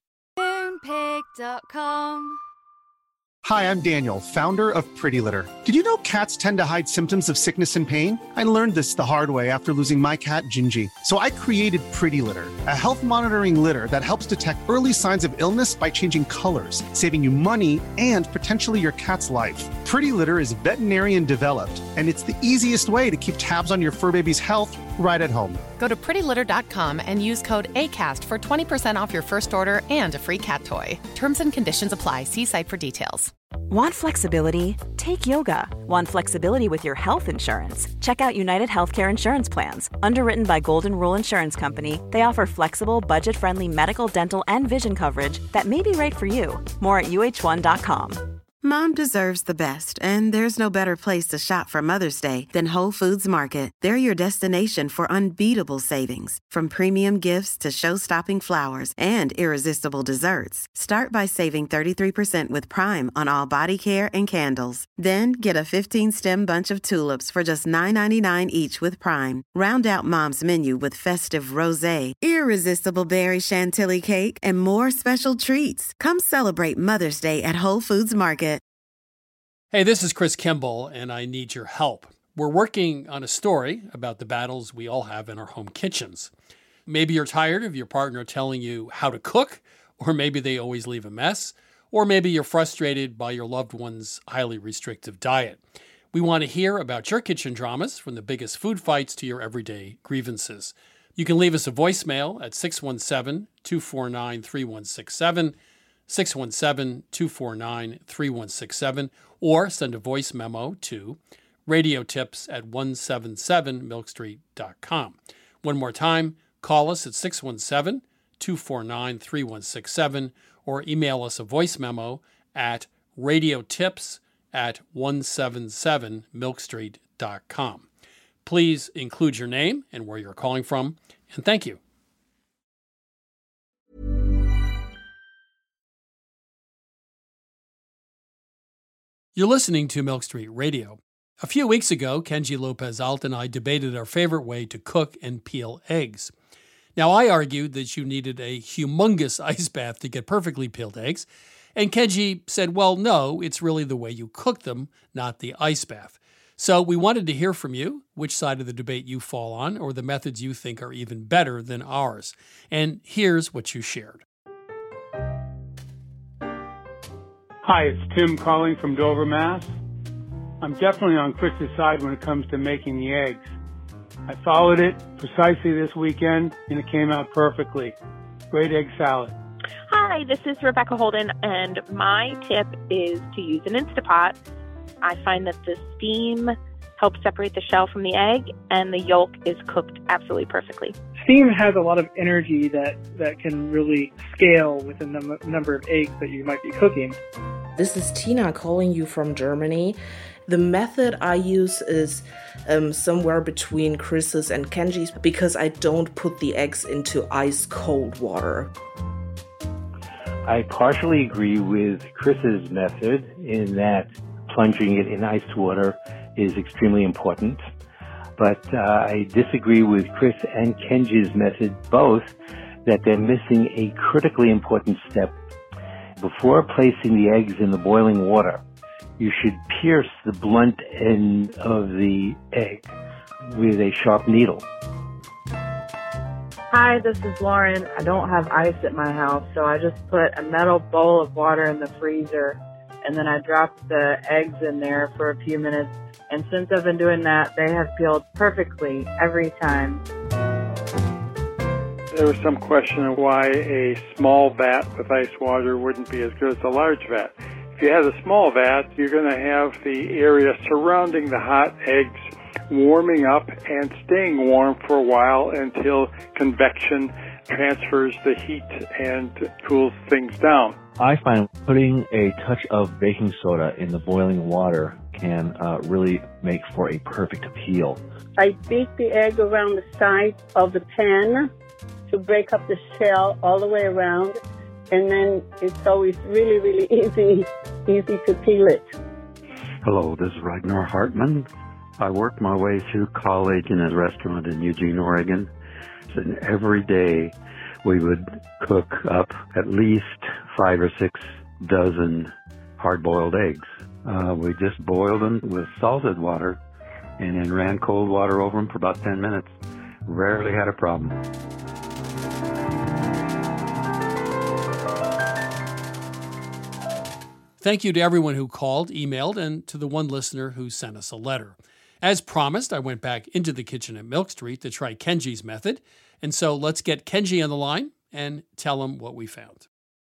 Speaker 22: Moonpig.com.
Speaker 23: Hi, I'm Daniel, founder of Pretty Litter. Did you know cats tend to hide symptoms of sickness and pain? I learned this the hard way after losing my cat, Gingy. So I created Pretty Litter, a health monitoring litter that helps detect early signs of illness by changing colors, saving you money and potentially your cat's life. Pretty Litter is veterinarian developed, and it's the easiest way to keep tabs on your fur baby's health right at home.
Speaker 24: Go to prettylitter.com and use code ACAST for 20% off your first order and a free cat toy. Terms and conditions apply. See site for details.
Speaker 5: Want flexibility? Take yoga. Want flexibility with your health insurance? Check out United Healthcare Insurance Plans. Underwritten by Golden Rule Insurance Company, they offer flexible, budget-friendly medical, dental, and vision coverage that may be right for you. More at uh1.com.
Speaker 4: Mom deserves the best, and there's no better place to shop for Mother's Day than Whole Foods Market. They're your destination for unbeatable savings, from premium gifts to show-stopping flowers and irresistible desserts. Start by saving 33% with Prime on all body care and candles. Then get a 15-stem bunch of tulips for just $9.99 each with Prime. Round out Mom's menu with festive rosé, irresistible berry chantilly cake, and more special treats. Come celebrate Mother's Day at Whole Foods Market.
Speaker 1: Hey, this is Chris Kimball, and I need your help. We're working on a story about the battles we all have in our home kitchens. Maybe you're tired of your partner telling you how to cook, or maybe they always leave a mess, or maybe you're frustrated by your loved one's highly restrictive diet. We want to hear about your kitchen dramas, from the biggest food fights to your everyday grievances. You can leave us a voicemail at 617-249-3167, 617-249-3167, or send a voice memo to radiotips@177milkstreet.com. One more time, call us at 617-249-3167, or email us a voice memo at radiotips@177milkstreet.com. Please include your name and where you're calling from, and thank you. You're listening to Milk Street Radio. A few weeks ago, Kenji Lopez-Alt and I debated our favorite way to cook and peel eggs. Now, I argued that you needed a humongous ice bath to get perfectly peeled eggs, and Kenji said, well, no, it's really the way you cook them, not the ice bath. So we wanted to hear from you, which side of the debate you fall on, or the methods you think are even better than ours. And here's what you shared.
Speaker 25: Hi, it's Tim calling from Dover, Mass. I'm definitely on Chris's side when it comes to making the eggs. I followed it precisely this weekend, and it came out perfectly. Great egg salad.
Speaker 26: Hi, this is Rebecca Holden, and my tip is to use an Instapot. I find that the steam helps separate the shell from the egg, and the yolk is cooked absolutely perfectly.
Speaker 27: Steam has a lot of energy that can really scale with the number of eggs that you might be cooking.
Speaker 3: This is Tina calling you from Germany. The method I use is somewhere between Chris's and Kenji's because I don't put the eggs into ice cold water.
Speaker 7: I partially agree with Chris's method in that plunging it in ice water is extremely important. But I disagree with Chris and Kenji's method both that they're missing a critically important step. Before placing the eggs in the boiling water, you should pierce the blunt end of the egg with a sharp needle.
Speaker 8: Hi, this is Lauren. I don't have ice at my house, so I just put a metal bowl of water in the freezer, and then I drop the eggs in there for a few minutes. And since I've been doing that, they have peeled perfectly every time.
Speaker 25: There was some question of why a small vat with ice water wouldn't be as good as a large vat. If you have a small vat, you're going to have the area surrounding the hot eggs warming up and staying warm for a while until convection transfers the heat and cools things down.
Speaker 9: I find putting a touch of baking soda in the boiling water can really make for a perfect peel.
Speaker 19: I beat the egg around the side of the pan to break up the shell all the way around, and then it's always really, really easy to peel it.
Speaker 12: Hello, this is Ragnar Hartman. I worked my way through college in a restaurant in Eugene, Oregon, and every day we would cook up at least 5 or 6 dozen hard-boiled eggs. We just boiled them with salted water and then ran cold water over them for about 10 minutes. Rarely had a problem.
Speaker 1: Thank you to everyone who called, emailed, and to the one listener who sent us a letter. As promised, I went back into the kitchen at Milk Street to try Kenji's method. And so let's get Kenji on the line and tell him what we found.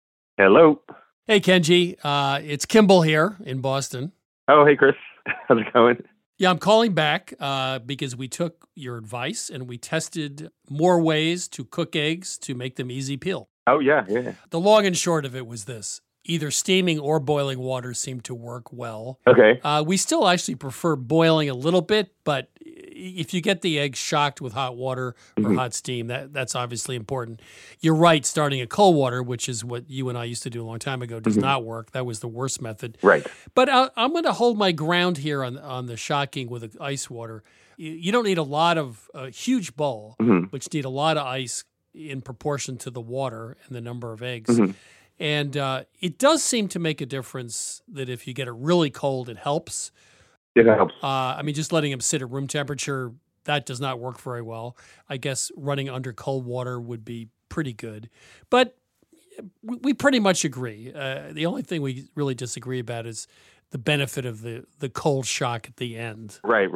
Speaker 22: Hello.
Speaker 1: Hey, Kenji. It's Kimball here in Boston.
Speaker 22: Oh, hey, Chris. How's it going?
Speaker 1: Yeah, I'm calling back because we took your advice and we tested more ways to cook eggs to make them easy peel.
Speaker 22: Oh, yeah.
Speaker 1: The long and short of it was this. Either steaming or boiling water seemed to work well.
Speaker 22: Okay.
Speaker 1: We still actually prefer boiling a little bit, but if you get the eggs shocked with hot water or hot steam, that's obviously important. You're right, starting at cold water, which is what you and I used to do a long time ago, does not work. That was the worst method.
Speaker 22: Right.
Speaker 1: But I'm going to hold my ground here on the shocking with ice water. You don't need a huge bowl, but you need a lot of ice in proportion to the water and the number of eggs. And it does seem to make a difference that if you get it really cold, it helps.
Speaker 22: It helps.
Speaker 1: Just letting them sit at room temperature, that does not work very well. I guess running under cold water would be pretty good. But we pretty much agree. The only thing we really disagree about is the benefit of the cold shock at the end.
Speaker 22: Right.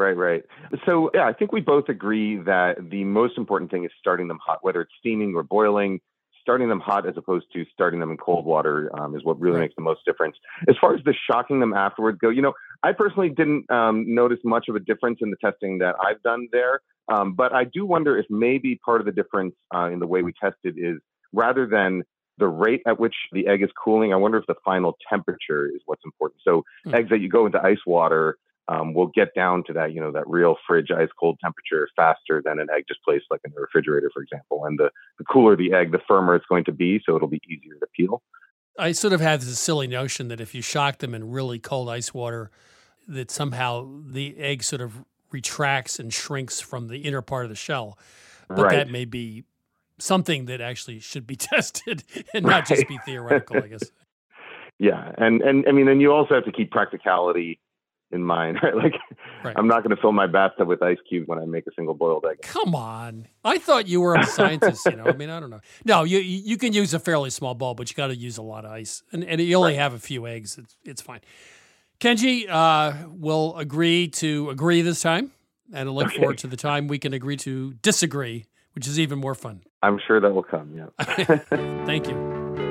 Speaker 22: So, yeah, I think we both agree that the most important thing is starting them hot, whether it's steaming or boiling. Starting them hot as opposed to starting them in cold water is what really makes the most difference. As far as the shocking them afterwards go, I personally didn't notice much of a difference in the testing that I've done there. But I do wonder if maybe part of the difference in the way we tested is rather than the rate at which the egg is cooling, I wonder if the final temperature is what's important. So eggs that you go into ice water will get down to that, that real fridge ice cold temperature faster than an egg just placed like in the refrigerator, for example. And the cooler the egg, the firmer it's going to be, so it'll be easier to peel.
Speaker 1: I sort of have this silly notion that if you shock them in really cold ice water, that somehow the egg sort of retracts and shrinks from the inner part of the shell. But that may be something that actually should be tested and not just be theoretical, I guess.
Speaker 22: Yeah. And you also have to keep practicality in mind, right? I'm not going to fill my bathtub with ice cubes when I make a single boiled egg.
Speaker 1: Come on. I thought you were a scientist, I don't know. No, you can use a fairly small bowl, but you got to use a lot of ice. And you only have a few eggs. It's fine. Kenji, we'll agree to agree this time. And I look forward to the time we can agree to disagree, which is even more fun.
Speaker 22: I'm sure that will come, yeah.
Speaker 1: Thank you.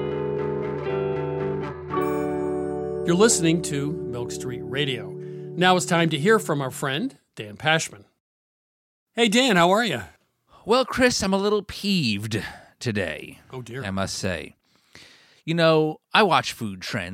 Speaker 1: You're listening to Milk Street Radio. Now it's time to hear from our friend, Dan Pashman. Hey, Dan, how are you?
Speaker 27: Well, Chris, I'm a little peeved today.
Speaker 1: Oh, dear.
Speaker 27: I must say. I watch food trends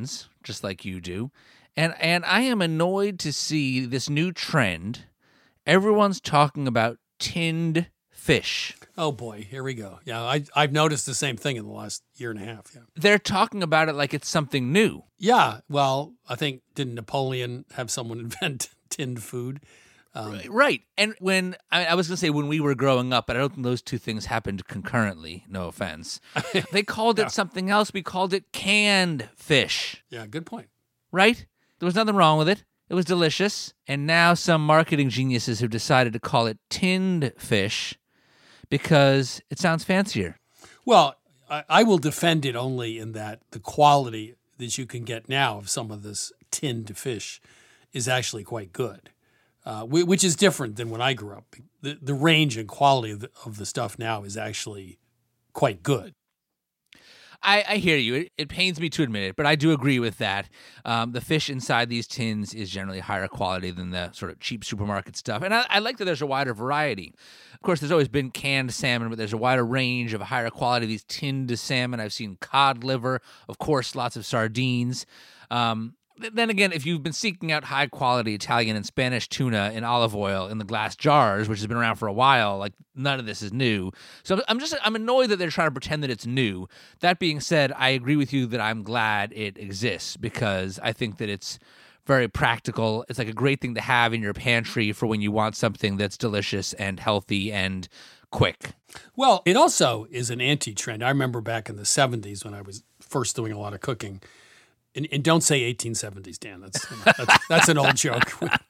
Speaker 27: just like you do. And I am annoyed to see this new trend. Everyone's talking about tinned fish.
Speaker 1: Oh boy, here we go. Yeah, I've noticed the same thing in the last year and a half. Yeah.
Speaker 27: They're talking about it like it's something new.
Speaker 1: Yeah, well, I think, didn't Napoleon have someone invent tinned food?
Speaker 27: Right. And when, I was going to say when we were growing up, but I don't think those two things happened concurrently, no offense. They called it something else. We called it canned fish.
Speaker 1: Yeah, good point.
Speaker 27: Right? There was nothing wrong with it. It was delicious. And now some marketing geniuses have decided to call it tinned fish because it sounds fancier.
Speaker 1: Well, I will defend it only in that the quality that you can get now of some of this tinned fish is actually quite good, which is different than when I grew up. The range and quality of the stuff now is actually quite good.
Speaker 27: I hear you. It pains me to admit it, but I do agree with that. The fish inside these tins is generally higher quality than the sort of cheap supermarket stuff. And I like that there's a wider variety. Of course, there's always been canned salmon, but there's a wider range of higher quality. These tinned salmon, I've seen cod liver, of course, lots of sardines. Then again, if you've been seeking out high-quality Italian and Spanish tuna in olive oil in the glass jars, which has been around for a while, like none of this is new. So I'm annoyed that they're trying to pretend that it's new. That being said, I agree with you that I'm glad it exists because I think that it's very practical. It's like a great thing to have in your pantry for when you want something that's delicious and healthy and quick.
Speaker 1: Well, it also is an anti-trend. I remember back in the 70s when I was first doing a lot of cooking. And don't say 1870s, Dan. That's an old joke.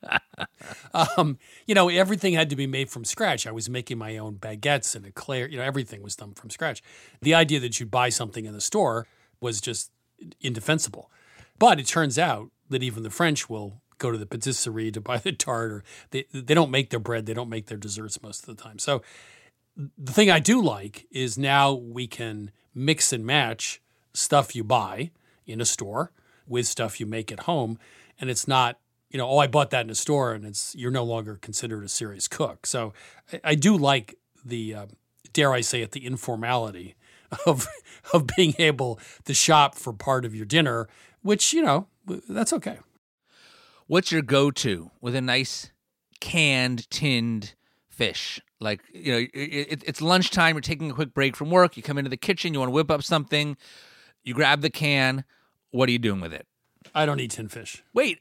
Speaker 1: Everything had to be made from scratch. I was making my own baguettes and eclairs. Everything was done from scratch. The idea that you'd buy something in the store was just indefensible. But it turns out that even the French will go to the patisserie to buy the tart, or they don't make their bread. They don't make their desserts most of the time. So the thing I do like is now we can mix and match stuff you buy in a store with stuff you make at home. And it's not, I bought that in a store and you're no longer considered a serious cook. So I do like the, dare I say it, the informality of being able to shop for part of your dinner, which, that's okay.
Speaker 27: What's your go-to with a nice canned, tinned fish? Like, it's lunchtime, you're taking a quick break from work, you come into the kitchen, you want to whip up something, you grab the can. What are you doing with it?
Speaker 1: I don't eat tin fish.
Speaker 27: Wait.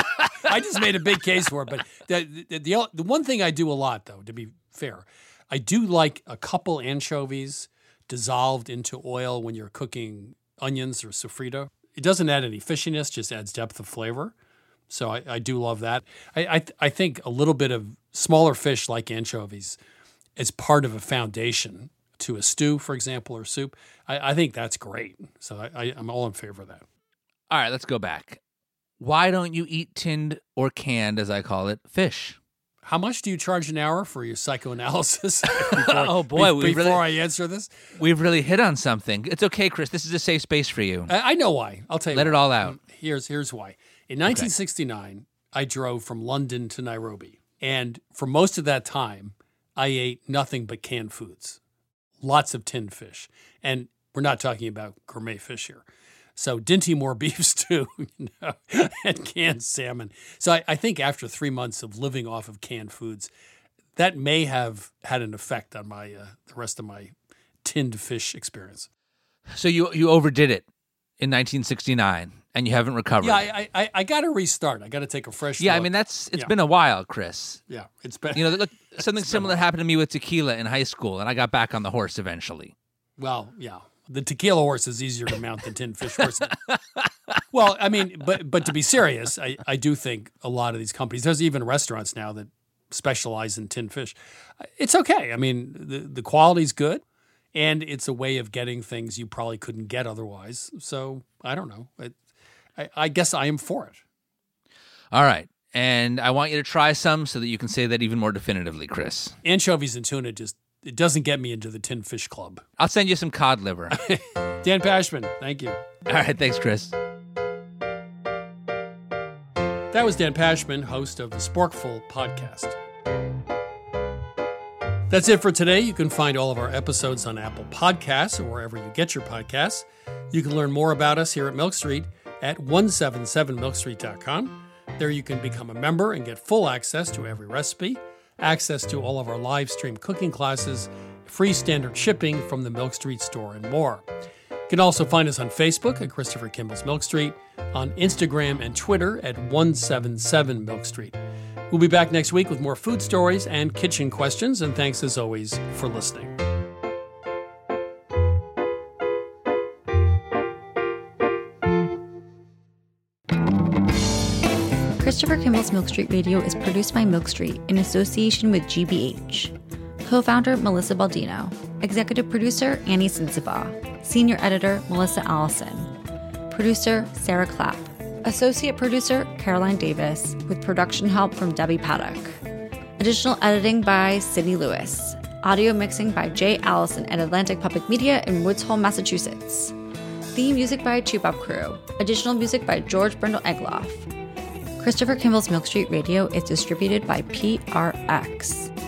Speaker 1: I just made a big case for it. But the one thing I do a lot, though, to be fair, I do like a couple anchovies dissolved into oil when you're cooking onions or sofrito. It doesn't add any fishiness, just adds depth of flavor. So I do love that. I think a little bit of smaller fish like anchovies as part of a foundation to a stew, for example, or soup, I think that's great. So I'm all in favor of that.
Speaker 27: All right, let's go back. Why don't you eat tinned or canned, as I call it, fish?
Speaker 1: How much do you charge an hour for your psychoanalysis?
Speaker 27: Oh, boy.
Speaker 1: Before I answer this?
Speaker 27: We've really hit on something. It's okay, Chris. This is a safe space for you.
Speaker 1: I know why. I'll tell you.
Speaker 27: Let it all out.
Speaker 1: Here's why. In 1969, I drove from London to Nairobi. And for most of that time, I ate nothing but canned foods. Lots of tinned fish. And we're not talking about gourmet fish here. So Dinty Moore beef stew, and canned salmon. So I think after 3 months of living off of canned foods, that may have had an effect on my the rest of my tinned fish experience.
Speaker 27: So you overdid it in 1969, and you haven't recovered.
Speaker 1: Yeah, I got to restart. I got to take a fresh.
Speaker 27: Yeah,
Speaker 1: look.
Speaker 27: I mean it's been a while, Chris.
Speaker 1: Yeah, it's been.
Speaker 27: Look, something similar happened to me with tequila in high school, and I got back on the horse eventually.
Speaker 1: Well, yeah. The tequila horse is easier to mount than tinned fish horse. Well, I mean, but to be serious, I do think a lot of these companies, there's even restaurants now that specialize in tinned fish. It's okay. I mean, the quality's good, and it's a way of getting things you probably couldn't get otherwise. So I don't know. I guess I am for it.
Speaker 27: All right. And I want you to try some so that you can say that even more definitively, Chris.
Speaker 1: Anchovies and tuna it doesn't get me into the tin fish club.
Speaker 27: I'll send you some cod liver.
Speaker 1: Dan Pashman, thank you.
Speaker 27: All right, thanks, Chris.
Speaker 1: That was Dan Pashman, host of the Sporkful podcast. That's it for today. You can find all of our episodes on Apple Podcasts or wherever you get your podcasts. You can learn more about us here at Milk Street at 177milkstreet.com. There you can become a member and get full access to every recipe, access to all of our live stream cooking classes, free standard shipping from the Milk Street store, and more. You can also find us on Facebook at Christopher Kimball's Milk Street, on Instagram and Twitter at 177Milk Street. We'll be back next week with more food stories and kitchen questions, and thanks as always for listening.
Speaker 13: Christopher Kimball's Milk Street Radio is produced by Milk Street in association with GBH. Co-founder Melissa Baldino. Executive producer Annie Sensabaugh. Senior editor Melissa Allison. Producer Sarah Clapp. Associate producer Caroline Davis, with production help from Debbie Paddock. Additional editing by Sydney Lewis. Audio mixing by Jay Allison at Atlantic Public Media in Woods Hole, Massachusetts. Theme music by Chubop Crew. Additional music by George Brindle Egloff. Christopher Kimball's Milk Street Radio is distributed by PRX.